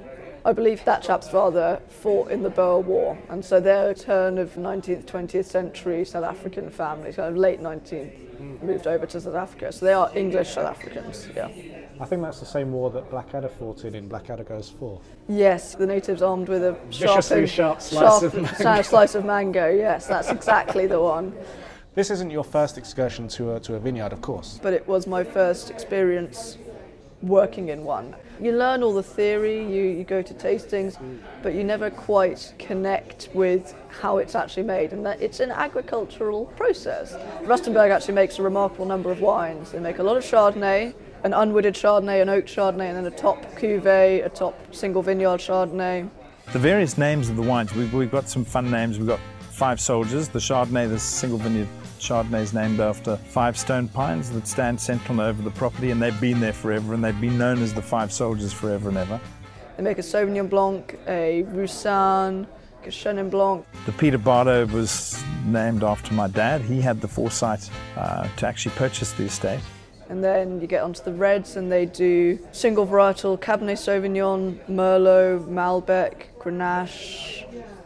I believe that chap's father fought in the Boer War, and so they're a turn of nineteenth, twentieth century South African families, kind of late nineteenth, moved over to South Africa. So they are English South Africans, yeah. I think that's the same war that Blackadder fought in in Blackadder Goes Forth. Yes, the natives armed with a Viciously sharp, sharp slice sharp of mango. slice of mango, yes, that's exactly the one. This isn't your first excursion to a, to a vineyard, of course. But it was my first experience working in one. You learn all the theory, you, you go to tastings, but you never quite connect with how it's actually made, and that it's an agricultural process. Rustenburg actually makes a remarkable number of wines. They make a lot of Chardonnay, an unwooded Chardonnay, an oak Chardonnay, and then a top cuvee, a top single vineyard Chardonnay. The various names of the wines, we've, we've got some fun names. We've got Five Soldiers, the Chardonnay, the single vineyard Chardonnay is named after five stone pines that stand sentinel over the property, and they've been there forever, and they've been known as the Five Soldiers forever and ever. They make a Sauvignon Blanc, a Roussanne, a Chenin Blanc. The Peter Bardo was named after my dad. He had the foresight uh, to actually purchase the estate. And then you get onto the reds, and they do single varietal Cabernet Sauvignon, Merlot, Malbec, Grenache,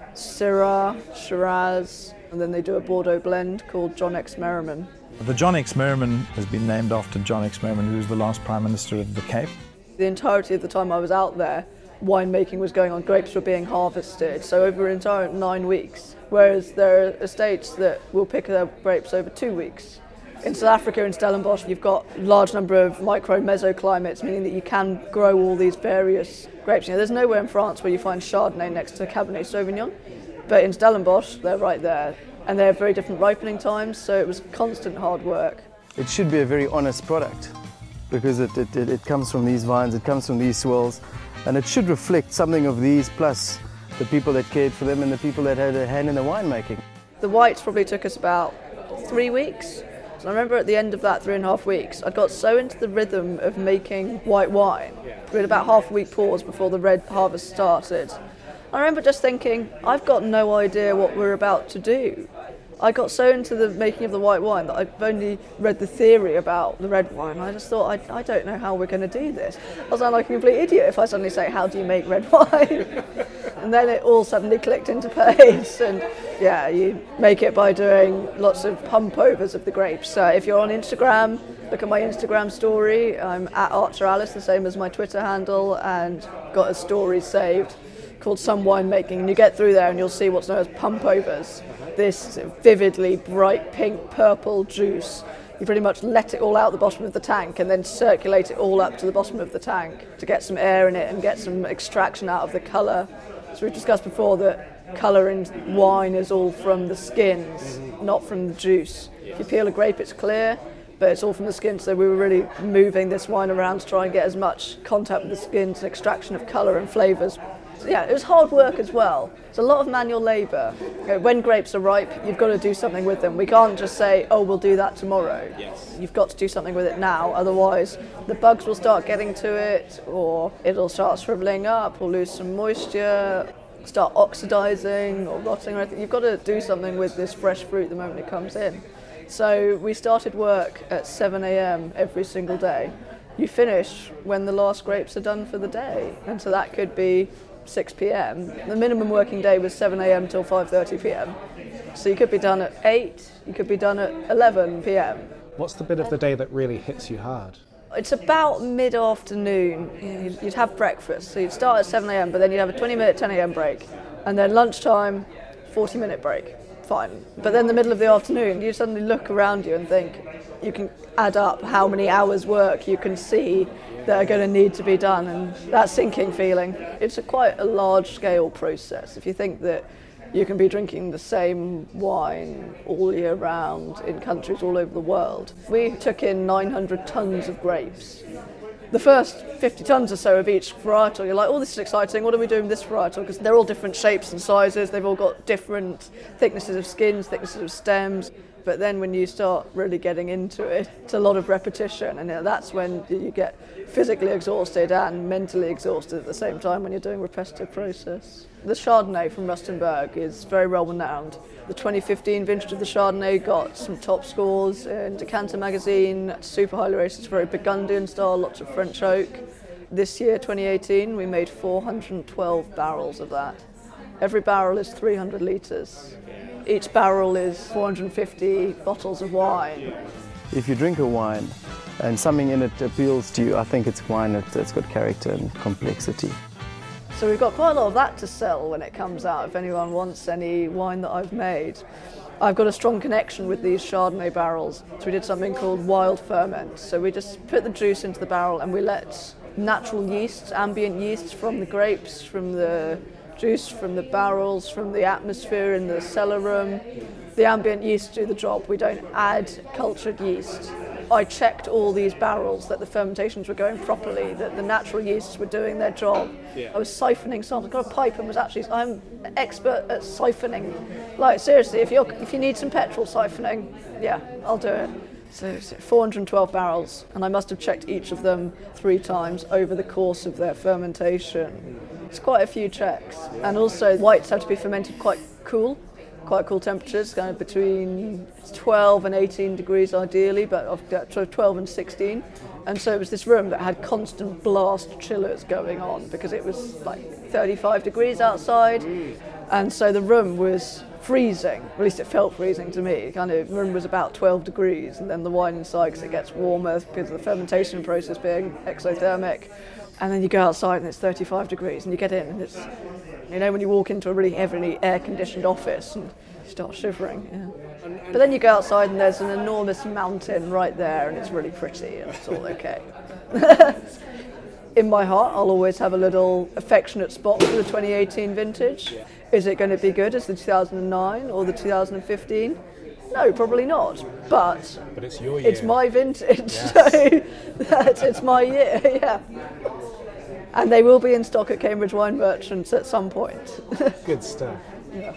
Syrah, Shiraz, and then they do a Bordeaux blend called John X. Merriman. The John X. Merriman has been named after John X. Merriman, who was the last Prime Minister of the Cape. The entirety of the time I was out there, winemaking was going on, grapes were being harvested, so over an entire nine weeks, whereas there are estates that will pick their grapes over two weeks. In South Africa, in Stellenbosch, you've got a large number of micro-mesoclimates, meaning that you can grow all these various grapes. You know, there's nowhere in France where you find Chardonnay next to Cabernet Sauvignon, but in Stellenbosch, they're right there. And they have very different ripening times, so it was constant hard work. It should be a very honest product because it, it, it, it comes from these vines, it comes from these soils, and it should reflect something of these plus the people that cared for them and the people that had a hand in the winemaking. The whites probably took us about three weeks. I remember at the end of that three and a half weeks, I got so into the rhythm of making white wine. We had about half a week pause before the red harvest started. I remember just thinking, I've got no idea what we're about to do. I got so into the making of the white wine that I've only read the theory about the red wine. I just thought, I, I don't know how we're going to do this. I'll sound like a complete idiot if I suddenly say, how do you make red wine? And then it all suddenly clicked into place. And yeah, you make it by doing lots of pump overs of the grapes. So if you're on Instagram, look at my Instagram story. I'm at Archer Alice, the same as my Twitter handle, and got a story saved called Some Winemaking. And you get through there and you'll see what's known as pump overs. This vividly bright pink purple juice. You pretty much let it all out the bottom of the tank and then circulate it all up to the bottom of the tank to get some air in it and get some extraction out of the colour. So we've discussed before that colour in wine is all from the skins, not from the juice. If you peel a grape, it's clear, but it's all from the skin. So we were really moving this wine around to try and get as much contact with the skins and extraction of colour and flavours. So yeah, it was hard work as well. It's a lot of manual labour. You know, when grapes are ripe, you've got to do something with them. We can't just say, oh, we'll do that tomorrow. Yes. You've got to do something with it now, otherwise the bugs will start getting to it, or it'll start shriveling up, or lose some moisture, start oxidising or rotting or anything. You've got to do something with this fresh fruit the moment it comes in. So we started work at seven a.m. every single day. You finish when the last grapes are done for the day, and so that could be six p.m. The minimum working day was seven a.m. till five thirty p.m. So you could be done at eight, you could be done at eleven p.m. What's the bit of the day that really hits you hard? It's about mid-afternoon. You'd have breakfast, so you'd start at seven a.m. but then you'd have a twenty minute ten a.m. break, and then lunchtime, forty minute break. Fine. But then the middle of the afternoon, you suddenly look around you and think, you can add up how many hours work you can see that are going to need to be done, and that sinking feeling. It's a quite a large-scale process. If you think that you can be drinking the same wine all year round in countries all over the world. We took in nine hundred tonnes of grapes. The first fifty tonnes or so of each varietal, you're like, oh, this is exciting, what are we doing with this varietal? Because they're all different shapes and sizes, they've all got different thicknesses of skins, thicknesses of stems. But then when you start really getting into it, it's a lot of repetition, and that's when you get physically exhausted and mentally exhausted at the same time when you're doing a repetitive process. The Chardonnay from Rustenburg is very well renowned. The twenty fifteen vintage of the Chardonnay got some top scores in Decanter magazine, super highly rated, it's very Burgundian style, lots of French oak. This year, twenty eighteen, we made four hundred twelve barrels of that. Every barrel is three hundred litres. Each barrel is four hundred fifty bottles of wine. If you drink a wine and something in it appeals to you, I think it's wine that, that's got character and complexity. So we've got quite a lot of that to sell when it comes out, if anyone wants any wine that I've made. I've got a strong connection with these Chardonnay barrels. So we did something called wild ferment. So we just put the juice into the barrel and we let natural yeasts, ambient yeasts from the grapes, from the juice, from the barrels, from the atmosphere in the cellar room. The ambient yeast do the job. We don't add cultured yeast. I checked all these barrels that the fermentations were going properly, that the natural yeasts were doing their job. Yeah. I was siphoning samples. I got a pipe and was actually, I'm an expert at siphoning. Like seriously, if you if you need some petrol siphoning, yeah, I'll do it. So, so four hundred twelve barrels, and I must have checked each of them three times over the course of their fermentation. It's quite a few checks. And also whites have to be fermented quite cool. Quite cool temperatures, kind of between twelve and eighteen degrees ideally, but I've got twelve and sixteen. And so it was this room that had constant blast chillers going on because it was like thirty-five degrees outside. And so the room was freezing, at least it felt freezing to me. Kind of the room was about twelve degrees, and then the wine inside, because it gets warmer because of the fermentation process being exothermic. And then you go outside and it's thirty-five degrees, and you get in and it's, you know, when you walk into a really heavily air-conditioned office and you start shivering. Yeah. But then you go outside and there's an enormous mountain right there and it's really pretty and it's all okay. In my heart, I'll always have a little affectionate spot for the twenty eighteen vintage. Is it going to be good as the two thousand nine or the two thousand fifteen? No, probably not. But, but it's your year. It's my vintage, yes. So that's, it's my year, yeah. And they will be in stock at Cambridge Wine Merchants at some point. Good stuff. Yeah.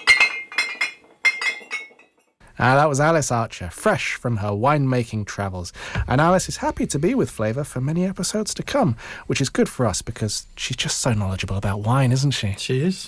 Ah, that was Alice Archer, fresh from her winemaking travels. And Alice is happy to be with Flavour for many episodes to come, which is good for us because she's just so knowledgeable about wine, isn't she? She is.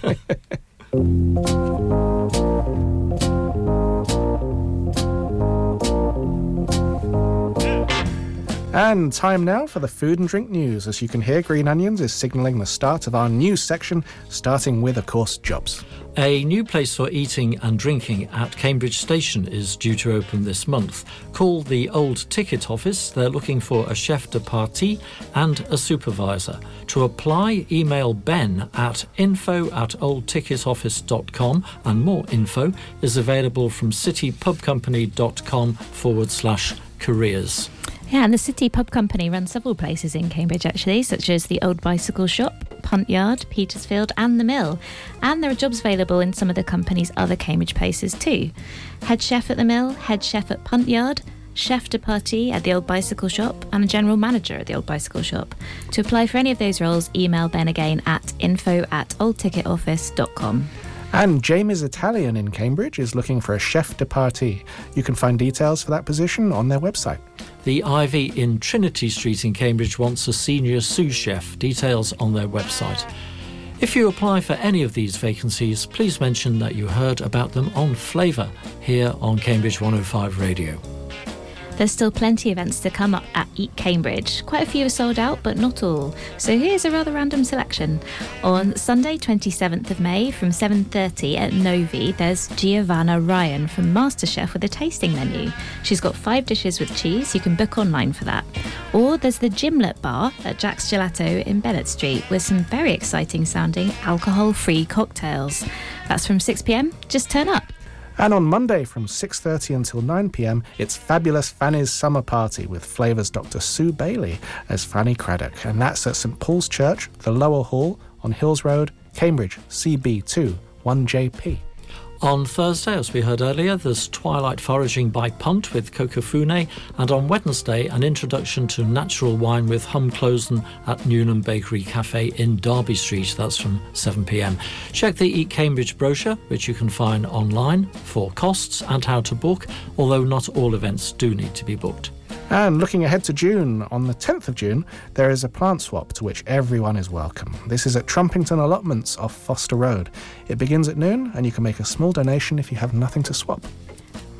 And time now for the food and drink news. As you can hear, Green Onions is signalling the start of our news section, starting with, of course, jobs. A new place for eating and drinking at Cambridge Station is due to open this month. Called the Old Ticket Office. They're looking for a chef de partie and a supervisor. To apply, email Ben at info at oldticketoffice.com, and more info is available from citypubcompany.com forward slash careers. Yeah, and the City Pub Company runs several places in Cambridge actually, such as the Old Bicycle Shop, Punt Yard, Petersfield and the Mill. And there are jobs available in some of the company's other Cambridge places too. Head chef at the Mill, head chef at Punt Yard, chef de partie at the Old Bicycle Shop and a general manager at the Old Bicycle Shop. To apply for any of those roles, email Ben again at info at oldticketoffice.com. And Jamie's Italian in Cambridge is looking for a chef de partie. You can find details for that position on their website. The Ivy in Trinity Street in Cambridge wants a senior sous chef. Details on their website. If you apply for any of these vacancies, please mention that you heard about them on Flavour here on Cambridge one oh five Radio. There's still plenty of events to come up at Eat Cambridge. Quite a few are sold out, but not all. So here's a rather random selection. On Sunday, twenty-seventh of May, from seven thirty at Novi, there's Giovanna Ryan from MasterChef with a tasting menu. She's got five dishes with cheese. You can book online for that. Or there's the Gimlet Bar at Jack's Gelato in Bennett Street with some very exciting sounding alcohol-free cocktails. That's from six p.m. Just turn up. And on Monday from six thirty until nine p.m, it's Fabulous Fanny's Summer Party with Flavour's Doctor Sue Bailey as Fanny Craddock. And that's at St Paul's Church, the Lower Hall, on Hills Road, Cambridge, C B two one J P. On Thursday, as we heard earlier, there's Twilight Foraging by Punt with Cocofune, and on Wednesday, an introduction to natural wine with Humclosen at Newnham Bakery Cafe in Derby Street. That's from seven p.m. Check the Eat Cambridge brochure, which you can find online, for costs and how to book, although not all events do need to be booked. And looking ahead to June, on the tenth of June, there is a plant swap to which everyone is welcome. This is at Trumpington Allotments off Foster Road. It begins at noon, and you can make a small donation if you have nothing to swap.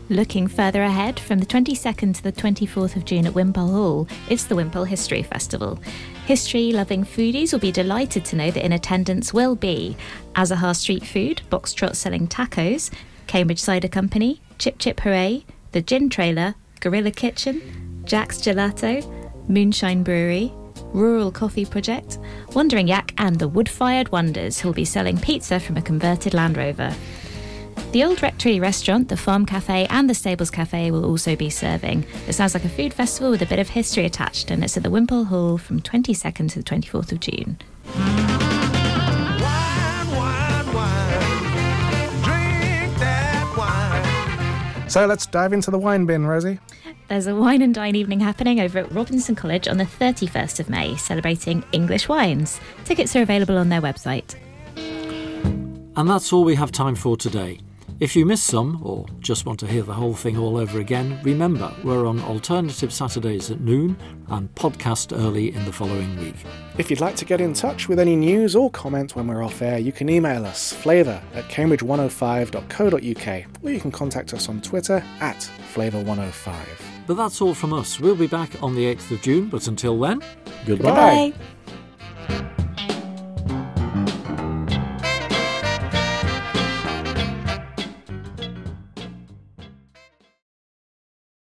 Looking further ahead, from the twenty-second to the twenty-fourth of June at Wimpole Hall, it's the Wimpole History Festival. History-loving foodies will be delighted to know that in attendance will be Azahar Street Food, box trot selling tacos, Cambridge Cider Company, Chip Chip Hooray, The Gin Trailer, Gorilla Kitchen, Jack's Gelato, Moonshine Brewery, Rural Coffee Project, Wandering Yak and the Wood-Fired Wonders, who'll be selling pizza from a converted Land Rover. The Old Rectory restaurant, the Farm Cafe and the Stables Cafe will also be serving. It sounds like a food festival with a bit of history attached, and it's at the Wimpole Hall from twenty-second to the twenty-fourth of June. So let's dive into the wine bin, Rosie. There's a wine and dine evening happening over at Robinson College on the thirty-first of May, celebrating English wines. Tickets are available on their website. And that's all we have time for today. If you missed some, or just want to hear the whole thing all over again, remember, we're on alternative Saturdays at noon and podcast early in the following week. If you'd like to get in touch with any news or comment when we're off air, you can email us, flavour at cambridge one oh five dot co dot uk, or you can contact us on Twitter at flavour one oh five. But that's all from us. We'll be back on the eighth of June, but until then, goodbye. Goodbye.